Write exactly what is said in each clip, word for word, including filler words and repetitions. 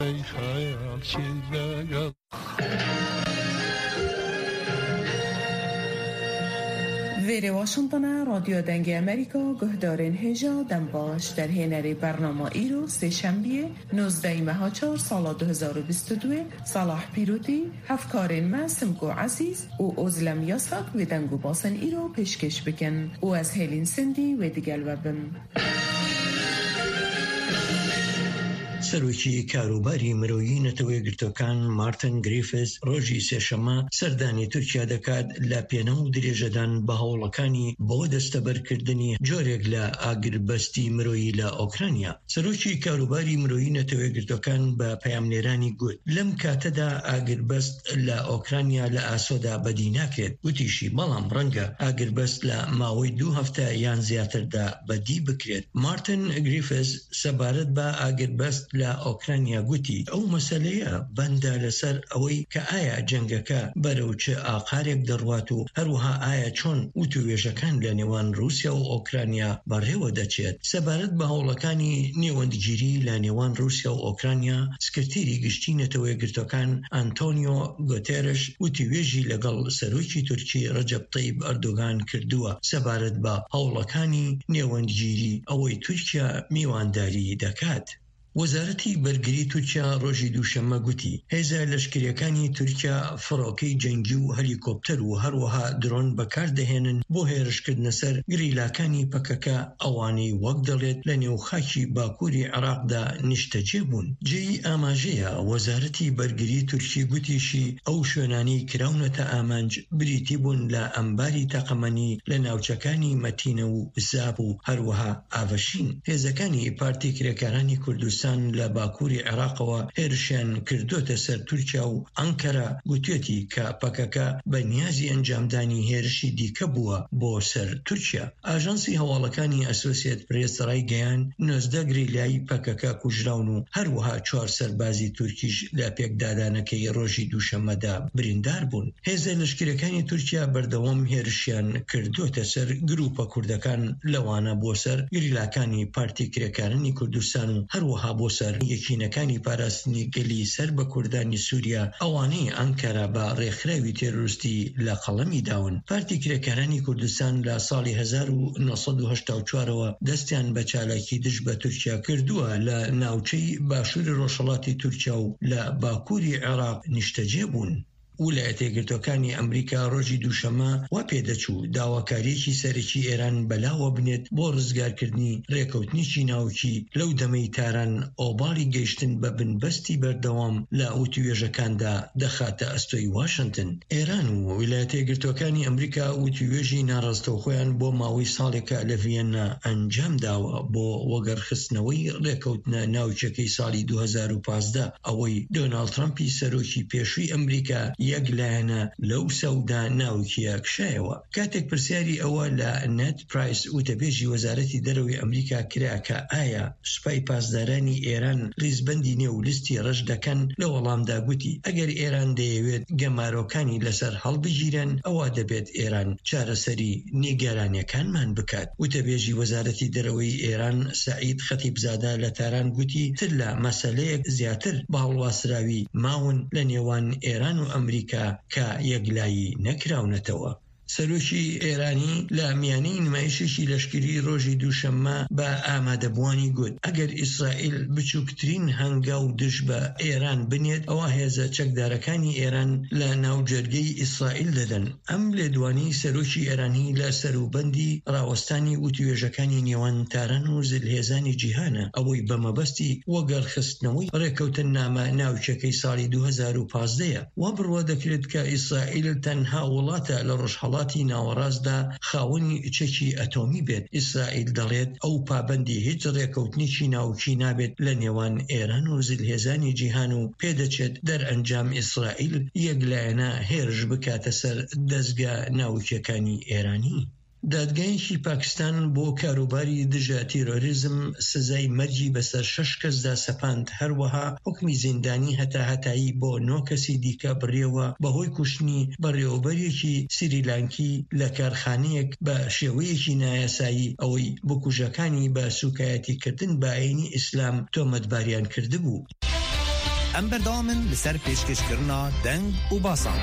ویری واشنطن رادیو دنگ امریکا گهدارین هجا دم باش در هنری برنامه ایرو سه شنبه نوزده ماه چهار سال دو هزار و بیست و دو صلاح پیروتی هفکارین ما سمکو عزیز و ازلم یاساق و دنگو باسن ایرو پیشکش بکن و از هیلین سندی و دیگل وبم. سەرۆکی کاروباری مرۆیی نەتەوەی گرتوەکان مارتن گریفز ڕۆژی سێشەممە سەردانی تورکیا دەکات لە پێنە و درێژەدان بە هەوڵەکانی بۆ دەستەبەرکردنی جۆرێک لە ئاگربەستی مرۆیی لە ئۆکرانیا. سەرۆکی کاروباری مرۆیی نەتەوەی گرتوەکان بە پەیامنێرانی گوت لەم کاتەدا ئاگربەست لە ئۆکرانیا لە ئاسۆدا بەدی ناکرێت. وتیشی بەڵام ڕەنگە ئاگربەست لە ماوەی دوو هەفتە یان زیاتردا بەدی بکرێت. مارتن گریفز سەبارەت بە ئاگربەست لە ئۆکرانیا گوتی ئەو مەسەلەیە بەندە لەسەر ئەوەی کە ئایا جەنگەکە بەرەو چه ئاقارێک دەڕوات و هەروەها ئایا چۆن وتوێژەکان لە نێوان رووسیا و ئۆکرانیا بەڕێوە دەچێت. سەبارەت بە هەوڵەکانی نێوەندگیری لە نێوان رووسیا و ئۆکرانیا سکرتێری گشتی نەتەوەی گرتوەکان ئەنتۆنیۆ گۆتێرش وتوێژی لەگەڵ سەرۆکی تورکی ڕەجەب تەیب ئەردۆغان کردووە سەبارەت بە هەوڵەکانی نێوەندگیری ئەوەی تورکیا میوانداری دەکات. وەزارەتی بەرگری تورکیا ڕۆژی دووشەممە گوتی هێزە لەشکریەکانی تورکیا فڕۆکەی جەنگی و هەلیکۆپتەر و هەروەها درۆن بەکاردەهێنن بۆ هێرشکردنە سەر گریلاکانی پەکەکە ئەوانەی وەک دەڵێت لە نێوخاکی باکووری عێراقدا نیشتەجێ بوون. جێی ئاماژەیە وەزارەتی بەرگری تورکی گوتیشی ئەو شوێنانەی کراونەتە ئامانج بریتی بوون لە ئەمباری تەقەمەنی لە ناوچەکانی مەتینە و زاب و هەروەها ئاڤەشین. هێزەکانی پارتی کرێکارانی کوردستان لە باکووری عێراقەوە هێرشیان کردوتە سەر تورکیا و ئەنکەرە گوتێتی کە پەکەکە بە نیازی ئەنجامدانی هێرشی دیکە بووە بۆ سەر تورکیا. ئاژانسی هەواڵەکانی ئەسۆسیێت پرێس ڕایگەیان نۆزدە گریلایی پەکەکە کوژراون و هەروەها چوار سەربازی تورکیش لە پێکدادانەکەی ڕۆژی دووشەممەدا بریندار بوون. هێزە لەشکرەکانی تورکیا بەردەوام هێرشیان کردوتە سەر گروپە کوردەکان لەوانە بۆ سەر گریلاکانی پارتی کرێکارانی کوردستان و هەروەها بۆ سەر یەکینەکانی پاراستنی گەلی سەر بە کوردانی سووریا ئەوانەی ئەنکەرە بە ڕێکخراوی تێرۆریستی لە قەڵەمی داون. پارتی کرێکارانی کوردستان لە ساڵی هەزار و نۆسەد و هەشتا و چوارەوە دەستیان بە چالاکی دژ بە تورکیا کردووە لە ناوچەی باشووری ڕۆژهەڵاتی تورکیا و لە باکووری عێراق نیشتەجێ بوون. ویلایەتە یەکگرتووەکانی ئەمریکا ڕۆژی دووشەممە وا پێدەچوو داواکاریەکی سەرەکی ئێران بەلاوە بنێت بۆ ڕزگارکردنی ڕێکەوتنیی ناوکی لەو دەمەی تاران ئۆباڵی گەیشتن بە بنبەستی بەردەوام لە وتوێژەکاندا دەخاتە ئەستۆی واشنگتن. ئێران و ویلایەتە یەکگرتووەکانی ئەمریکا وتوێژی ناڕاستەوخۆیان بۆ ماوەی ساڵێکە لە ڤیەننا ئەنجام داوە بۆ وەگەرخستنەوەی ڕێکەوتنە ناوچەکەی ساڵی دوو هەزار و پانزدە ئەوەی دۆناڵد ترەمپی سەرۆکی پێشووی ئەمریکا یەک لایەنە لەو سەودا ناوکیە کشایەوە. کاتێک پرسیاری ئەوە لە نێت پرایس وتەبێژی وەزارەتی دەرەوەی ئەمریکا کرا کە ئایا سوپای پاسدارانی ئێران ڕیزبەندی نێو لیستی ڕەش دەکەن لە وەڵامدا گوتی ئەگەر ئێران دەیەوێت گەمارۆکانی لەسەر هەڵبژیرن ئەوە دەبێت ئێران چارەسەری نیگەرانیەکانمان بکات. وتەبێژی وەزارەتی دەرەوەی ئێران سەعید خەتیبزادە لە تاران گوتی تر لە مەسەلەیەک زیاتر بە هەڵواسراوی ماون لە نێوان ئێران و ئەمریکا کە یەکلایی نەکراونەتەوە. سەرۆکی ئێرانی لە میانەی نمایشێکی لەشکری ڕۆژی دووشەممە بە ئامادەبوانی گوت ئەگەر ئیسرائیل بچووکترین هەنگا و دژ بە ئێران بنێت ئەوە هێزە چەکدارەکانی ئێران لە ناوجەرگەی ئیسرائیل دەدەن. ئەم لێدوانی سەرۆکی ئێرانی لە سەروبەندی ڕاوەستانی وتوێژەکانی نێوان تاران و زلهێزانی جیهانە ئەوەی بەمەبەستی وەگەرخستنەوەی ڕێکەوتن نامە ناوچەکەی ساڵی دوو هەزار و پانزدەیە. وا بڕوا دەکرێت کە ئیسرائیل تەنها وڵاتە لە ڕۆژهەڵاتی ناوەڕاستدا خاوەنی چەکی ئەتۆمی بێت. ئیسرائیل دەڵێت ئەو پابەندی هیچ ڕێکەوتنیی ناوکی نابێت لە نێوان ئێران و زلهێزانی جیهان و پێدەچێت دەرئەنجام ئیسرائیل یەکلایەنە هێرش بکاتە سەر دەستگا ناوکیەکانی ئێرانی. دادگایەکی پاکستان بۆ کاروباری دژە تیرۆریزم سزای مەرجی بەسەر شەش کەسدا سەپاند. هەروەها حکمی زیندانی هەتا هەتایی بۆ نۆ کەسی دیکە بڕێوە بەهۆی کوشتنی بەڕێوەبەرێکی سریلانکی لە کارخانەیەک بە شێوەیەکی نایاسایی ئەوەی بکوژەکانی بە سوکایەتیکردن بە ئاینی ئیسلام تۆمەتباریان کردبوو. ام بردامن لسر پیشکش کرنا دنگ و باسان.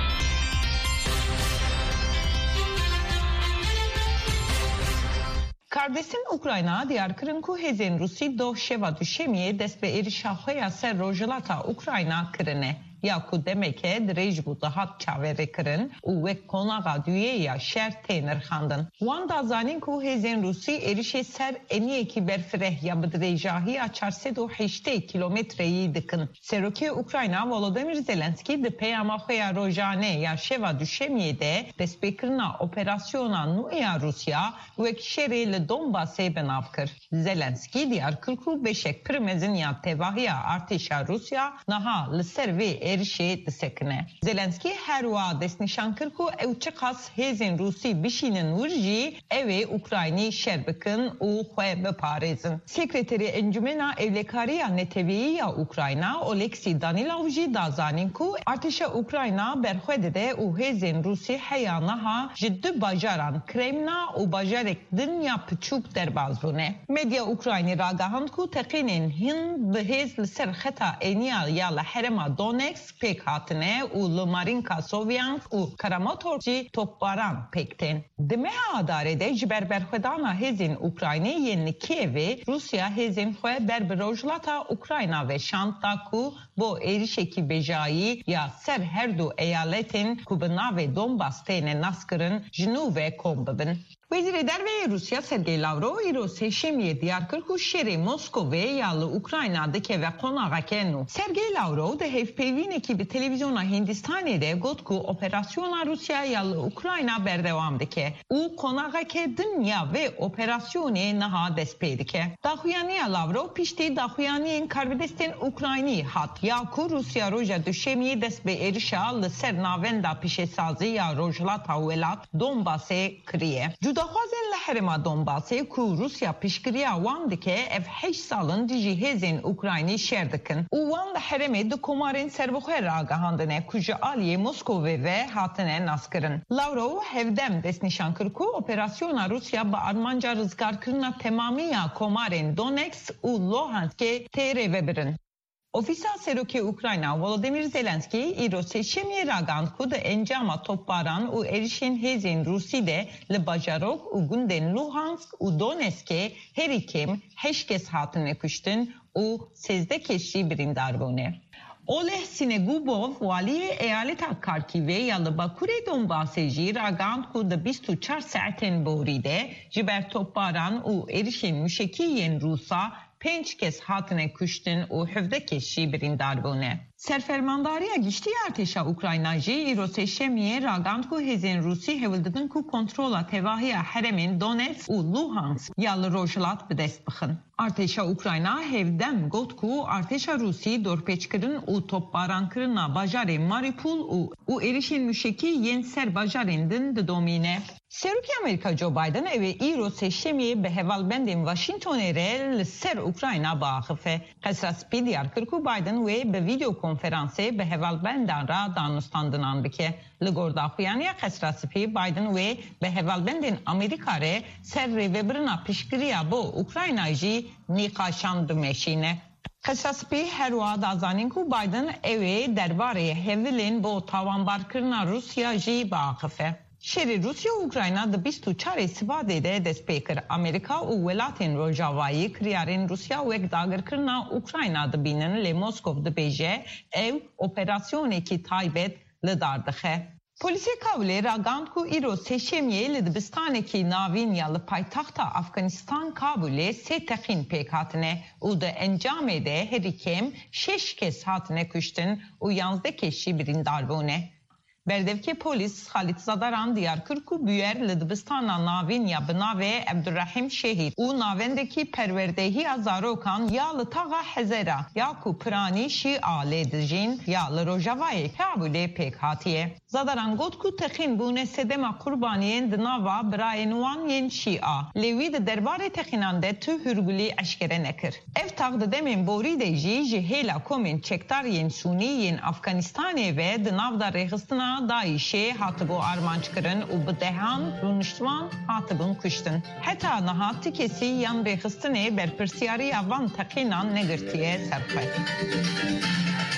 کاردستان اوکراینا دیار کرن که هزین روسی دو شوا دوشمیه دست به ایرشاخویا سر روجلاتا اوکراینا کرنه. یا که دمکه دریج بود دهات چاوره کرن و وک کناغا دویه یا شهر تینر خاندن. وان دازانین که هزین روسی ایرش سر انیه کی برفره یا بدریجاهی چهارصد و هشت کیلومتری دکن. سروکی اوکراینا ولودیمیر زلنسکی ده پیام خویا روزانه یا شوا دوشمیه ده دست بکرنا اپراسیونا نویا روسیا وک شهری لدونباسه بناو کرد. زلنسکی دیار کرکو بشک پرمزن یا تواهی ارتشا روسیا نها لسروی erişe desekne. Zelenski her va desnişan kırku evçikas hezin Rusi bişinin vurji evi Ukrayni şerbekin u xwe beparezin. Sekreteri Encümena Evlekariya Neteviya Ukrayna Oleksiy Danilovji dazanin ku artişa Ukrayna berxwe de u hezin Rusi heyanaha jiddi bajaran Kremna u bajarek dünya piçuk derbaz bune. Medya Ukrayni ragahand ku teqinin hin behez li ser xeta eniya ya la herema Donetsk pek hatine u Lumarinka Sovyansk u Kramatorci topbaran pekten. Demeha adarede jiber berxwedana hezin Ukrayni yeni Kiev'e Rusya hezin xwe berberojlata Ukrayna ve şanta ku bo erişeki bejayi ya ser her du eyaletin kubina ve Donbas tene naskırın jinu ve kombabın. Vezir Derve Rusya Sergey Lavrov iro seçimiye diyar kırku şeri Moskova yalı Ukrayna'daki ve konağa kenu. Sergey Lavrov de hevpevin ekibi televizyona Hindistan'da gotku operasyona Rusya yalı Ukrayna berdevamdaki. U konağa ke dünya ve operasyonu naha despedike. Dahuyaniya Lavrov pişti dahuyaniyen Karvidestin Ukrayni hat. Yaku Rusya roja düşemiye desbe erişa lı ser navenda pişesazi ya rojlata velat Donbas'e kriye. Daxwazên li herêma Donbasê ku Rusya piştgiriya wan dike ev heşt salin dijî hêzên Ukraynî şer dikin û wan li herêmê di komarên serbixwe ragihandine ku ji aliyê Moskowê ve hatine naskirin. Lavrov hevdem destnîşan kir ku operasyona Rusya bi armanca rizgarkirina temamiya komarên Donetsk û Luhanskê tê rêvebirin. Ofisa Seroki Ukrayna Volodymyr Zelenski îro seçimê ragand ku di encama topbaran û erişên hêzên Rusî de li bajarok û gundên Luhansk û Donetskê herî kêm heşt kes hatine kuştin û sêzdeh kes jî birîndar bûne. Oleh Sinegubov valiyê eyaleta Kharkivê ya li Bakurê Donbasê jî ragand ku di bîst û çar saetên borî de ji ber topbaran û erişên müşekî yên Rusa پنج کس hatine kuştin û hevdeh kes jî birîndar bûne. Serfermandariya giştî artêşa Ukrayna jî îro sêşemiyê ragand ku hêzên Rusî hevildidin ku kontrola tevahiya heremên Donetsk û Luhansk ya li rojhilat bi dest bixin. Artêşa Ukrayna hevdem got ku artêşa Rusî dorpêçkirin û topbarankirina bajarê Mariupol û û erişên müşekî yên ser bajarên din didomîne. Serokê Amerîka Joe Biden evê îro sêşemiyê bi hevalbendên Washingtonê re li ser Ukrayna biaxife. Qesraspî diyar kir ku Biden wê bi video konferansê bi hevalbendan ra danûstandinan bike. Li gor daxuyaniya Qesraspî Biden wê bi hevalbendên Amerîka re ser rêvebirina piştgiriya bo Ukrayna jî nîqaşan bimeşîne. Qesraspî her wa dazanin ku Biden evê derbarê hevilên bo tawanbarkirina Rusya jî biaxife. Şerî Rusya û Ukrayna di bîst û çarê Sibadê de dest pê kir. Amerîka û welatên Rojavayî kiryarên Rusya wek dagirkirina Ukrayna dibînin lê Moskov dibêje ew operasyonekî taybet li dar dixe. Polisê Kabulê ragand ku îro sêşemiyê li dibistanekî navîn ya li paytaxta Afganistan Kabulê sê texîn pêk hatine û di encamê de herî kêm şeş kes hatine kuştin û yanzdeh kes jî birîndar bûne. Berdevke polis Halit Zadaran diyar kir ku büyer li dibistana navîn ya bi navê Abdurrahim Şehîd û navendekî perwerdehiya zarokan ya li taxa Hezera ya ku piranî Şîa lê dijîn ya li Rojavayê Kabulê pêk hatiye. Zadaran got ku texîn bûne sedema qurbaniyên di nava birayên wan yên Şîa. Lê wî di derbarê texînan de tu hûrgulî eşkere nekir. Ev tax di demên borî de jî ji hêla komên çekdariyên Sûnî yên Afganistanê ve di nav da rêxistina Daişê hatibû armançkirin û bi dehan rûniştwan hatibûn kuştin. Heta niha ti kesî yan rêxistinê berpirsyariya van teqînan negirtiye serxwe.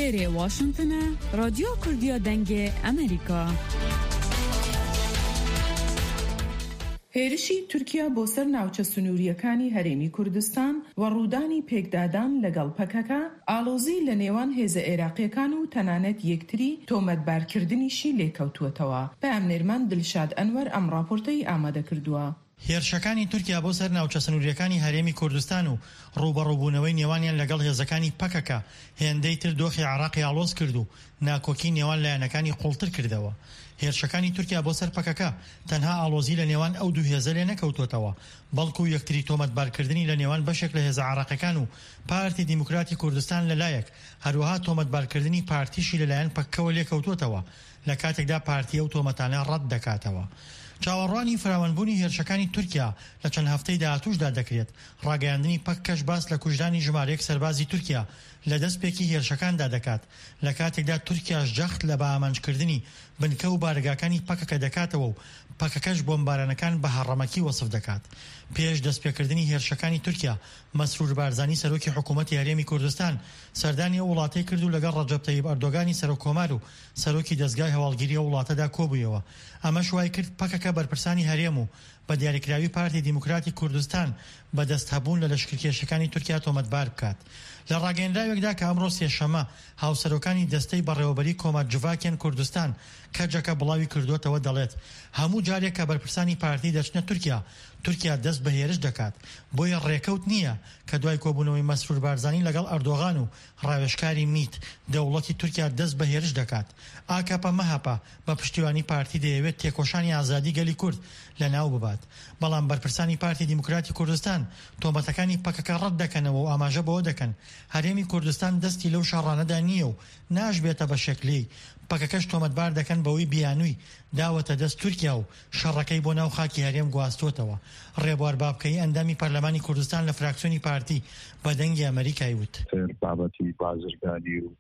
لێرێ واشنگتنە رادیۆ کوردیە دەنگێ ئەمریکا. هێرشی تورکیا بۆ سەر ناوچە سنووریەکانی هەرێمی کوردستان و ڕوودانی پێکدادان لەگەڵ پەکەکە ئالۆزی لە نێوان هێزە عێراقیەکان و تەنانەت یەکتری تۆمەتبارکردنیشی لێکەوتووەتەوە. پامنێرمان دلشاد ئەنوەر ئەم راپۆرتەی ئامادە کردووە. هێرشەکانی تورکیا بۆ سەر ناوچە سنووریەکانی هەرێمی کوردستان و ڕوبەڕووبوونەوەی نێوانیان لەگەڵ هێزەکانی پەکەکە هێندەی تر دۆخی عێراقی ئالۆز کرد و ناکۆکی نێوان لایەنەکانی قوڵتر کردەوە. هێرشەکانی تورکیا بۆ سەر پەکەکە تەنها ئالۆزی لە نێوان ئەو دوو هێزە لێ نەکەوتوتەوە، بەڵکو یەکتری تۆمەتبارکردنی لە نێوان بەشێک لە هێزە عێراقیەکان و پارتی دیموکراتی کوردستان لەلایەک، هەروەها تۆمەتبارکردنی پارتیشی لەلایەن پەکەوە لێکەوتوتەوە لە کاتێکدا پارتی ئەو تۆمەتانە ڕەت دەکاتەوە. چاوەڕوانی فراوانبوونی هێرشەکانی تورکیا لە چەند هەفتەی داهاتووشدا دەکرێت. ڕاگەیاندنی پەکەش باس لە کوژدانی ژمارەیەک سەربازی تورکیا لە دەستپێکی هێرشەکاندا دەکات لە کاتێکدا تورکیاش جەخت لە بەئامانجکردنی بنکە و بارگاکانی پەکەکە دەکاتەوە و پەکەکەش بۆمبارانەکان بە هەڕەمەکی وەسف دەکات. پێش دەستپێکردنی هێرشەکانی تورکیا، مەسرور بارزانی سەرۆکی حکوومەتی هەرێمی کوردستان سەردانی ئەو وڵاتەی کرد و لەگەڵ ڕەجەب تەیب ئەردۆگانی سەرۆکۆمار و سەرۆکی دەستگای هەواڵگیری ئەو وڵاتەدا کۆبوویەوە. ئەمەش وای کرد پەکەکە بەرپرسانی هەرێم و بە دیاریکراوی پارتی دیموکراتی کوردستان بەدەست هەبوون لە لەشکرکێشەکانی تورکیا تۆمەتبار بکات. لە ڕاگەیەندراوێکدا کە ئەمڕۆ سێشەمە هاوسەرۆکانی دەستەی بەڕێوەبەری کۆمەڵ جڤاکێن کوردستان کەجەکە بڵاوی کردوتەوە دەڵێت هەموو جارێک کە بەرپرسانی پارتی دەچنە تورکیا، تورکیا دەست بە هێرش دەکات. بۆیە ڕێکەوت نییە کە دوای کۆبوونەوەی مەسرور بارزانی لەگەڵ ئەردۆغان و ڕاوێژکاری میت دەوڵەتی تورکیا دەست بە هێرش دەکات. ئاکاپە مەهاپە بە پشتیوانی پارتی دەیەوێت تێکۆشانی ئازادی گەلی کورد لە ناو ببات. بەڵام بەرپرسانی پارتی دیموکراتی کوردستان تۆمەتەکانی پەکەکە ڕەت دەکەنەوە و ئاماژە بەوە دەکەن هەرێمی کوردستان دەستی لەو شەڕانەدا نییە و ناشبێتە بە شەکلی. پەکەکەش تۆمەتبار دەکەن بەوەی بیانووی داوەتە دەست تورکیا و شەڕەکەی بۆ ناو خاکی هەرێم گواستوتەوە. ڕێبوار بابکەی ئەندامی پەرلەمانی کوردستان لە فراکسیۆنی پارتی بە دەنگی ئەمریکای وت بابەتی بازرگانی و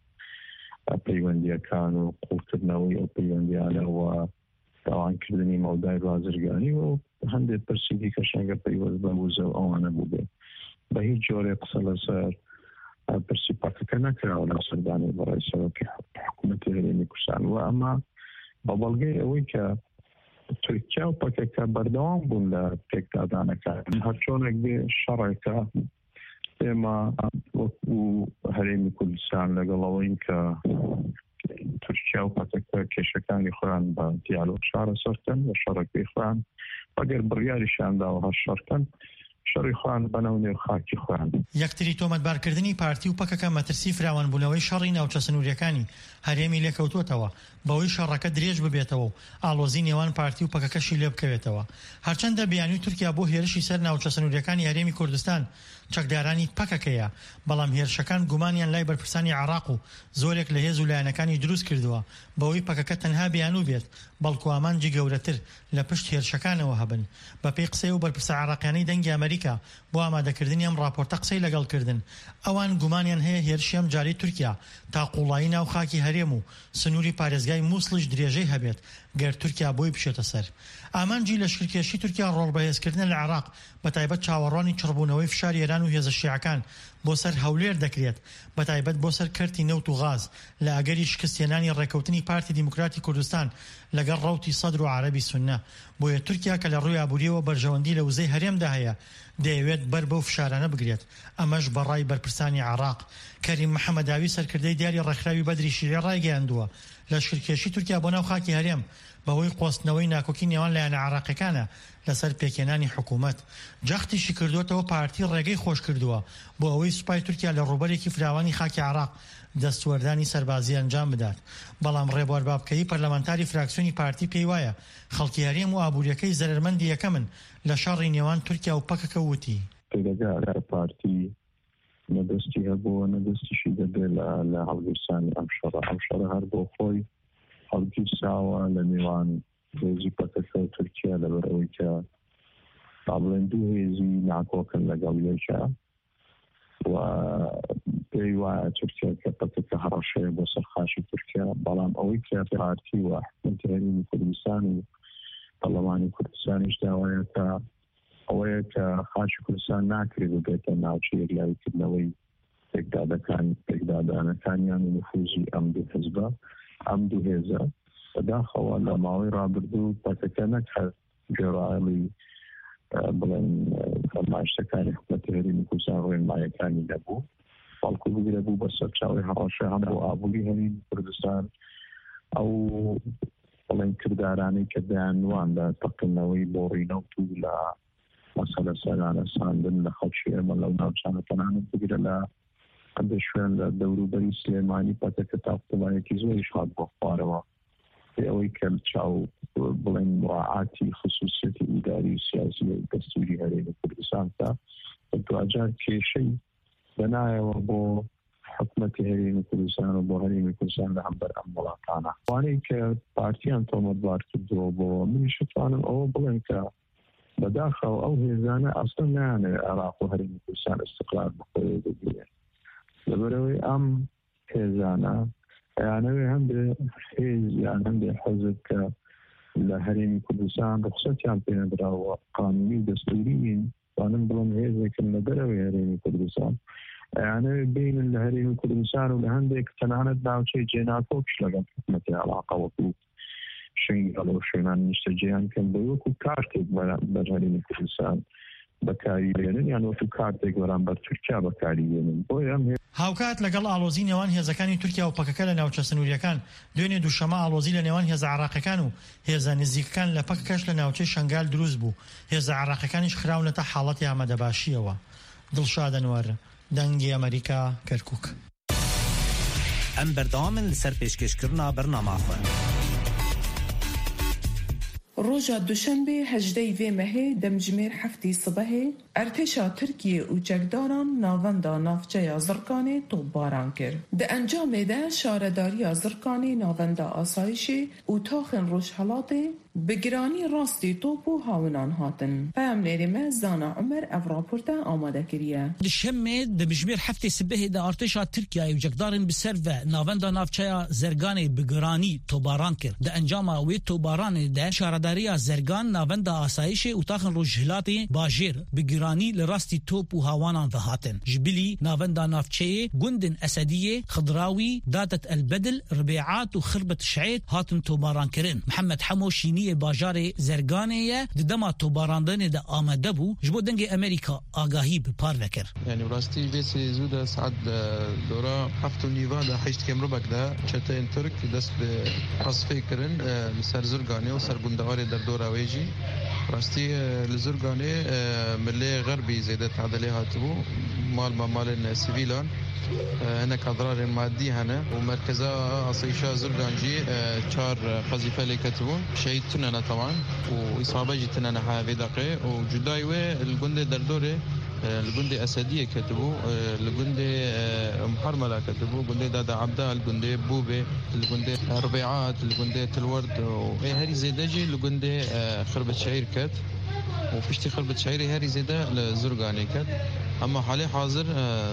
پەیوەندیەکان و قوڵکردنەوەی ئەو پەیوەندیانەوە داوانکردنی مەودای بازرگانی و هەندێک پرسیدی کەشەنگە پەیوەست بە وزە و ئەوانە بووبێ. بە هیچ جۆرێ قسە لەسەر پرسی پاکەکە نەکراوە لە سەردانی بەڕای سەرۆکی حکوومەتی هەرێمی کوردستان و ئەمە بە بەڵگەی ئەوەی کە تورکیا و پاکەکە بەردەوام بوون لە پێکدادانەکان. هەر چۆنێک بێ شەڕێکە ئێمە وەکو هەرێمی کوردستان لەگەڵەوەی کە تورکیا و پاکەکە کێشەکانی خۆیان بە دیالۆگ چارەسەرکەن و شەڕێکی خۆیان ئەگەر بڕیاریشیان داوە هەر شەڕکەن شەڕی خۆیان بەناو نێو خاکی خۆیان. یەکتری تۆمەتبارکردنی پارتی و پەکەکە مەترسی فراوانبوونەوەی شەڕی ناوچە سنووریەکانی هەرێمی لێکەوتوتەوە بەوەی شەڕەکە درێژ ببێتەوە و ئالۆزی نێوان پارتی و پەکەکەشی لێ بکەوێتەوە. هەرچەندە بیانووی تورکیا بۆ هێرشی سەر ناوچە سنووریەکانی هەرێمی کوردستان چەکدارانی پەکەکەیە، بەڵام هێرشەکان گومانیان لای بەرپرسانی عێراق و زۆرێک لە هێز و لایەنەکانی دروست کردووە بەوەی پەکەکە تەنها بیانوو بێت، بەڵکو ئامانجی گەورەتر لە پشت هێرشەکانەوە هەبن. بەپێی قسەی و بەرپرسە عێراقیانەی دەنگی ئەمریکا بۆ ئامادەکردنی ئەم راپۆرتە قسەی لەگەڵکردن، ئەوان گومانیان هەیە هێرشی ئەم جاری تورکیا تا قوڵایی ناو خاکی هەرێم و سنووری پارێزگای مووسڵش درێژەی هەبێت گەر تورکیا بۆی بشێتە سەر. ئامانجی لەشکرکێشی تورکیا ڕۆڵبەهێزکردن لە عێراق بەتایبەت چاوەڕوانی چڕبوونەوەی فشار ئێران و هێزە شیعەکان بۆ سەر هەولێر دەکرێت، بەتایبەت بۆ سەر کەرتی نەوت و غاز لە ئەگەری شکستێنانی ڕێکەوتنی پارتی دیموکراتی کوردستان لەگەڵ ڕەوتی سەدر و عەرەبی سوننە. بۆیە تورکیا کە لە ڕووی ئابووریەوە بەرژەوەندی لە وزەی هەرێمدا هەیە دەیەوێت بەر بەو فشارانە بگرێت. ئەمەش بەڕای بەرپرسانی عێراق کەریم محەمەداوی سەرکردەی دیاری ڕێکخراوی بەدری شیرێ ڕایگەیاندووە لەشکرکێشی تورکیا بۆ ناو خاکی هەرێم بەهۆی قۆستنەوەی ناکۆکی نێوان لایەنە عێراقیەکانە لەسەر پێکێنانی حکوومەت. جەختیشی کردوتەوە پارتی ڕێگەی خۆش کردووە بۆ ئەوەی سوپای تورکیا لە ڕوبەرێکی فراوانی خاکی عێراق دەستوەردانی سەربازی ئەنجام بدات. بەڵام ڕێبوار بابکەی پەرلەمانتاری فراکسیۆنی پارتی پێی وایە خەڵکی هەرێم و ئابوووریەکەی زەرمەندی یەکەمن لە شەڕی نێوان تورکیا و پەکەکە وتی پێدەگا پارتی نەدەستی هەبووە نەدەستیشی دەبێت لە هەڵگرسانی ئەم شەڕە. ئەم شەڕە هەر بۆ خۆی هەڵگیرساوە لە نێوان هێزی پەکەکە و تورکیا لەبەرەوەی کە بڵێن دوو هێزی ناکۆکن لەگەڵ یەکە و پێی وایە تورکیا کە پەکەکە هەڕەشەیە بۆ سەر خاشی تورکیا. بەڵام ئەوەی کە پارتی و حکومەتی هەرێمی کوردستان و پەرلەمانی کوردستانیش داوایە کە ئەوەیە کە خاشی کوردستان ناکرێت بێتە ناوچەی یەکلاییکردنەوەی پێکدادەکان پێکدادانەکانیان و نفوزی ئەم دوو حزبە ئەم دوو هێزە بەداخەوە لە ماوەی ڕابردوو پەتەکە نەکە گێڕایڵی بڵێن فەرمایشتەکانی حکومەتی هەرێمی کوردستان ڕێنماییەکانی نەبوو، بەڵکو بگرە بوو بە سەرچاوی هەڕەشە هەم بۆ ئابووری هەرێمی کوردستان ئەو بڵێن کردارانی کە دەیانوان لە تەقینەوەی بۆ ڕینەوت و لە مەسەلە سەرانە ساندن لە خەڵکی ئێمە لەو ناوچانە تەنانەت بگرە لە هەندێ شوێن لە دەوروبەری سلێمانی پەتەکە تاقوڵایەکی زۆریش هات بۆ خوارەوە ئەوەی کە چاو بڵێن مراعاتی خصوصیەتی ئیداری و سیاسی و دەستوری هەرێمی کوردستان تا دوجار کێشەی بەنایەوە بۆ حکومەتی هەرێمی کوردستان و بۆ هەرێمی کوردستان لە هەمبەر ئەم وڵاتانە وانەی کە پارتیان تۆمەتبار کردووە بۆ منیش توانم ئەوە بڵێن کە بەداخەوە ئەو هێزانە ئەسڵ نایانەوێت عێراق و هەرێمی کوردستان ئیستیقلال بخۆیە بگرێت لەبەرەوەی ئەم هێزانە یانەوێ هەندێ هێز یان هەندێ حەزب کە لە هەرێمی کوردستان ڕخسەتیان پێنەدراوە قانونی و دەستوورین وانم بڵم هێزێکن لە دەرەوەی هەرێمی کوردستان یانەوێ بینن لە هەرێمی کوردستان و لە هەندێک تەنانەت ناوچەی جێناکۆکش لەگەڵ حکومەتی عێراق وەکو شوێنی هەڵە و شوێنان نیشتەجێیان کەم بە وەکو کارتێک بەر هەرێمی کوردستان بەکاری بێنن یان وەکو کارتێک بەرامبەر تورکیا بەکاری بێنن بۆی ئەم هاوکات لەگەڵ ئاڵۆزی نێوان هێزەکانی تورکیا و پەکەکە لە ناوچە سنووریەکان دوێنێ دووشەمە ئاڵۆزی لە نێوان هێزە عێراقیەکان و هێزە نزیکەکان لە پەکەکەش لە ناوچەی شەنگال دروست بوو هێزە عێراقیەکانیش خراونەتە حاڵەتی ئامادەباشیەوە. دڵشاد ئەنوەر، دەنگی ئەمریکا، کەرکووک. ئەم بەردەوامن لەسەر پێشکەشکردنا بەرنامەخۆ. روجا دوشنبه هجدەی vê mehê demjimêr heftî sibehê ertêşa Tirkiye û çekdaran navenda navçeya Zirkanê topbaran kir. Di encamê de şaredariya Zirkanê navenda asayişê û taxên Rojhilatê bi giranî rastî top û hawinan hatin. Peyamnêrê me Zana Umer ev raporta amade kiriye. Di şemê demjimêr heftê sibehê de artêşa Tirkiyeyê û cekdarên bi ser ve navenda navçeya Zerganê bi giranî topbaran kir. Di encama wê topbaranê de şaredariya Zergan navenda asayişê û taxên Rojhilatê bajêr bi giranî li rastî top û hawanan ve hatin. Ji bilî navenda navçeyê gundên Esediyê, Xidrawî, Dadet Elbedil, Ribêat û Xirbet Şeîd hatin topbaran kirin. Mihemed Hemo şîniyê bajarê Zerganê ye di dema topbarandanê de amade bû ji bo dengê Amerîka agahî bi par vekir. Yani rastî vê sêzû de saet dora heft û nîva de heşt kemrobek de çeteyên Türk dest bi qasfê kirin li ser Zirganê û ser gundewarê derdora wê jî rastî li Zirganê milê Xerbî zêde tedelê hatibû mal malên sivîlan hinek adrarên maddî hene û merkeza asayişa Zirgan jî çar qezîfe lê ketibûn şehîd tunene tevan û îsabe jî tunene hevê deqê û cudayî wê li gundê derdorê li gundê Esediyê ketibû li gundê Muharmela ketibû gundê Dada Abda li gundê Bûbê li gundê Ribêat li gundê Tilwerd û herî zêde jî li gundê Xirbet Şeîr ket û piştî Xirbet Şeîrê herî zêde li Zirganê ket ama halê hazir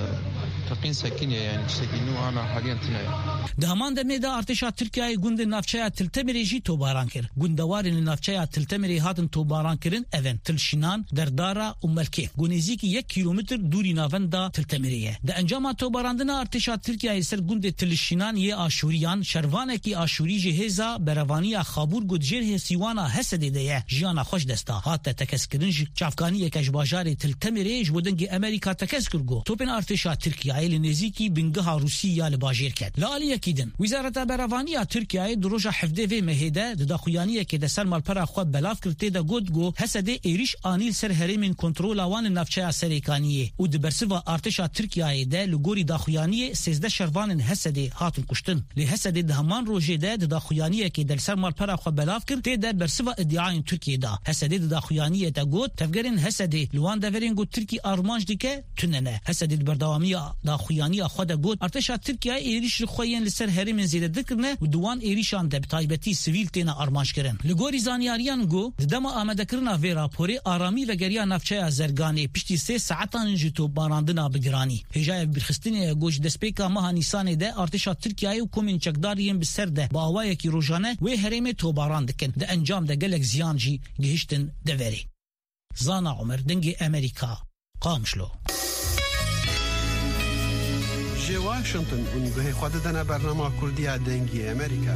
تقین سکینه یعنی سکینو آنا حالیان تنایا. دهمان دمه دا ارتشا ترکیه گوند نافچایا تلتمری جی توباران کر. گوندوارین نافچایا تلتمری هاتن توباران کرن اون تلشینان دردارا و ملکه. گونیزی کی یک کیلومتر دوری ناوندا تلتمریه. ده انجام توباراندن ارتشا ترکیه سر گوند تلشینان یه آشوریان شروانه کی آشوری جهزا بروانی خابور گودجر هسیوانا حسدی ده جیانا خوش دستا. هات تکسکرنج چافکانی کش باجار تلتمری جودنگی امریکا تکسکرگو. توپن ارتشا ترکیه ایل نزیکی بنگها روسیه لباجیر کرد. لالیه کیدن. وزارت بروانی ترکیه دروجا حفده و مهده دداخویانیه که دسر مالپرا خو بلاف کرده دا گودگو حسد ایریش آنیل سر هرمین کنترل وان نفچه سریکانیه او د برسوا ارتشا ترکیه ده لګوري داخویانیه سیزده شروان حسد هاتون کشتن. له حسد د همان روجه ده داخویانیه که دسر مالپرا خو بلاف کرده ده برسوا ادعای ترکیه ده حسد د داخویانیه ده گود تفګرین حسد لوان دورینګو ترکی ارمانج دکه تننه حسد برداوامیه داخویانی خود گود ارتشا ترکیه ایریش خوین لسر هرمین زیده دکرنه و دوان ایریشان ده بتایبتی سیویل تینا ارمانج کرن. لګوري زانیاریان گو دما آماده کرنا و راپوري آرامی و گریا نفچه زرگانی پشتی سه ساعتان جتو باراندنا بگرانی. هجای برخستنی گوش دسپیکا ماه نیسان ده ارتشا ترکیه و کومین چکدارین بسر ده با اوای کی روزانه و هرم تو باراندکن ده انجام ده گلک زیانجی گهشتن دوری. زانا عمر دنگی امریکا قامشلو. بێژێ واشنگتن اونگوهی خوددنا برنامه کردی دنگی امریکا.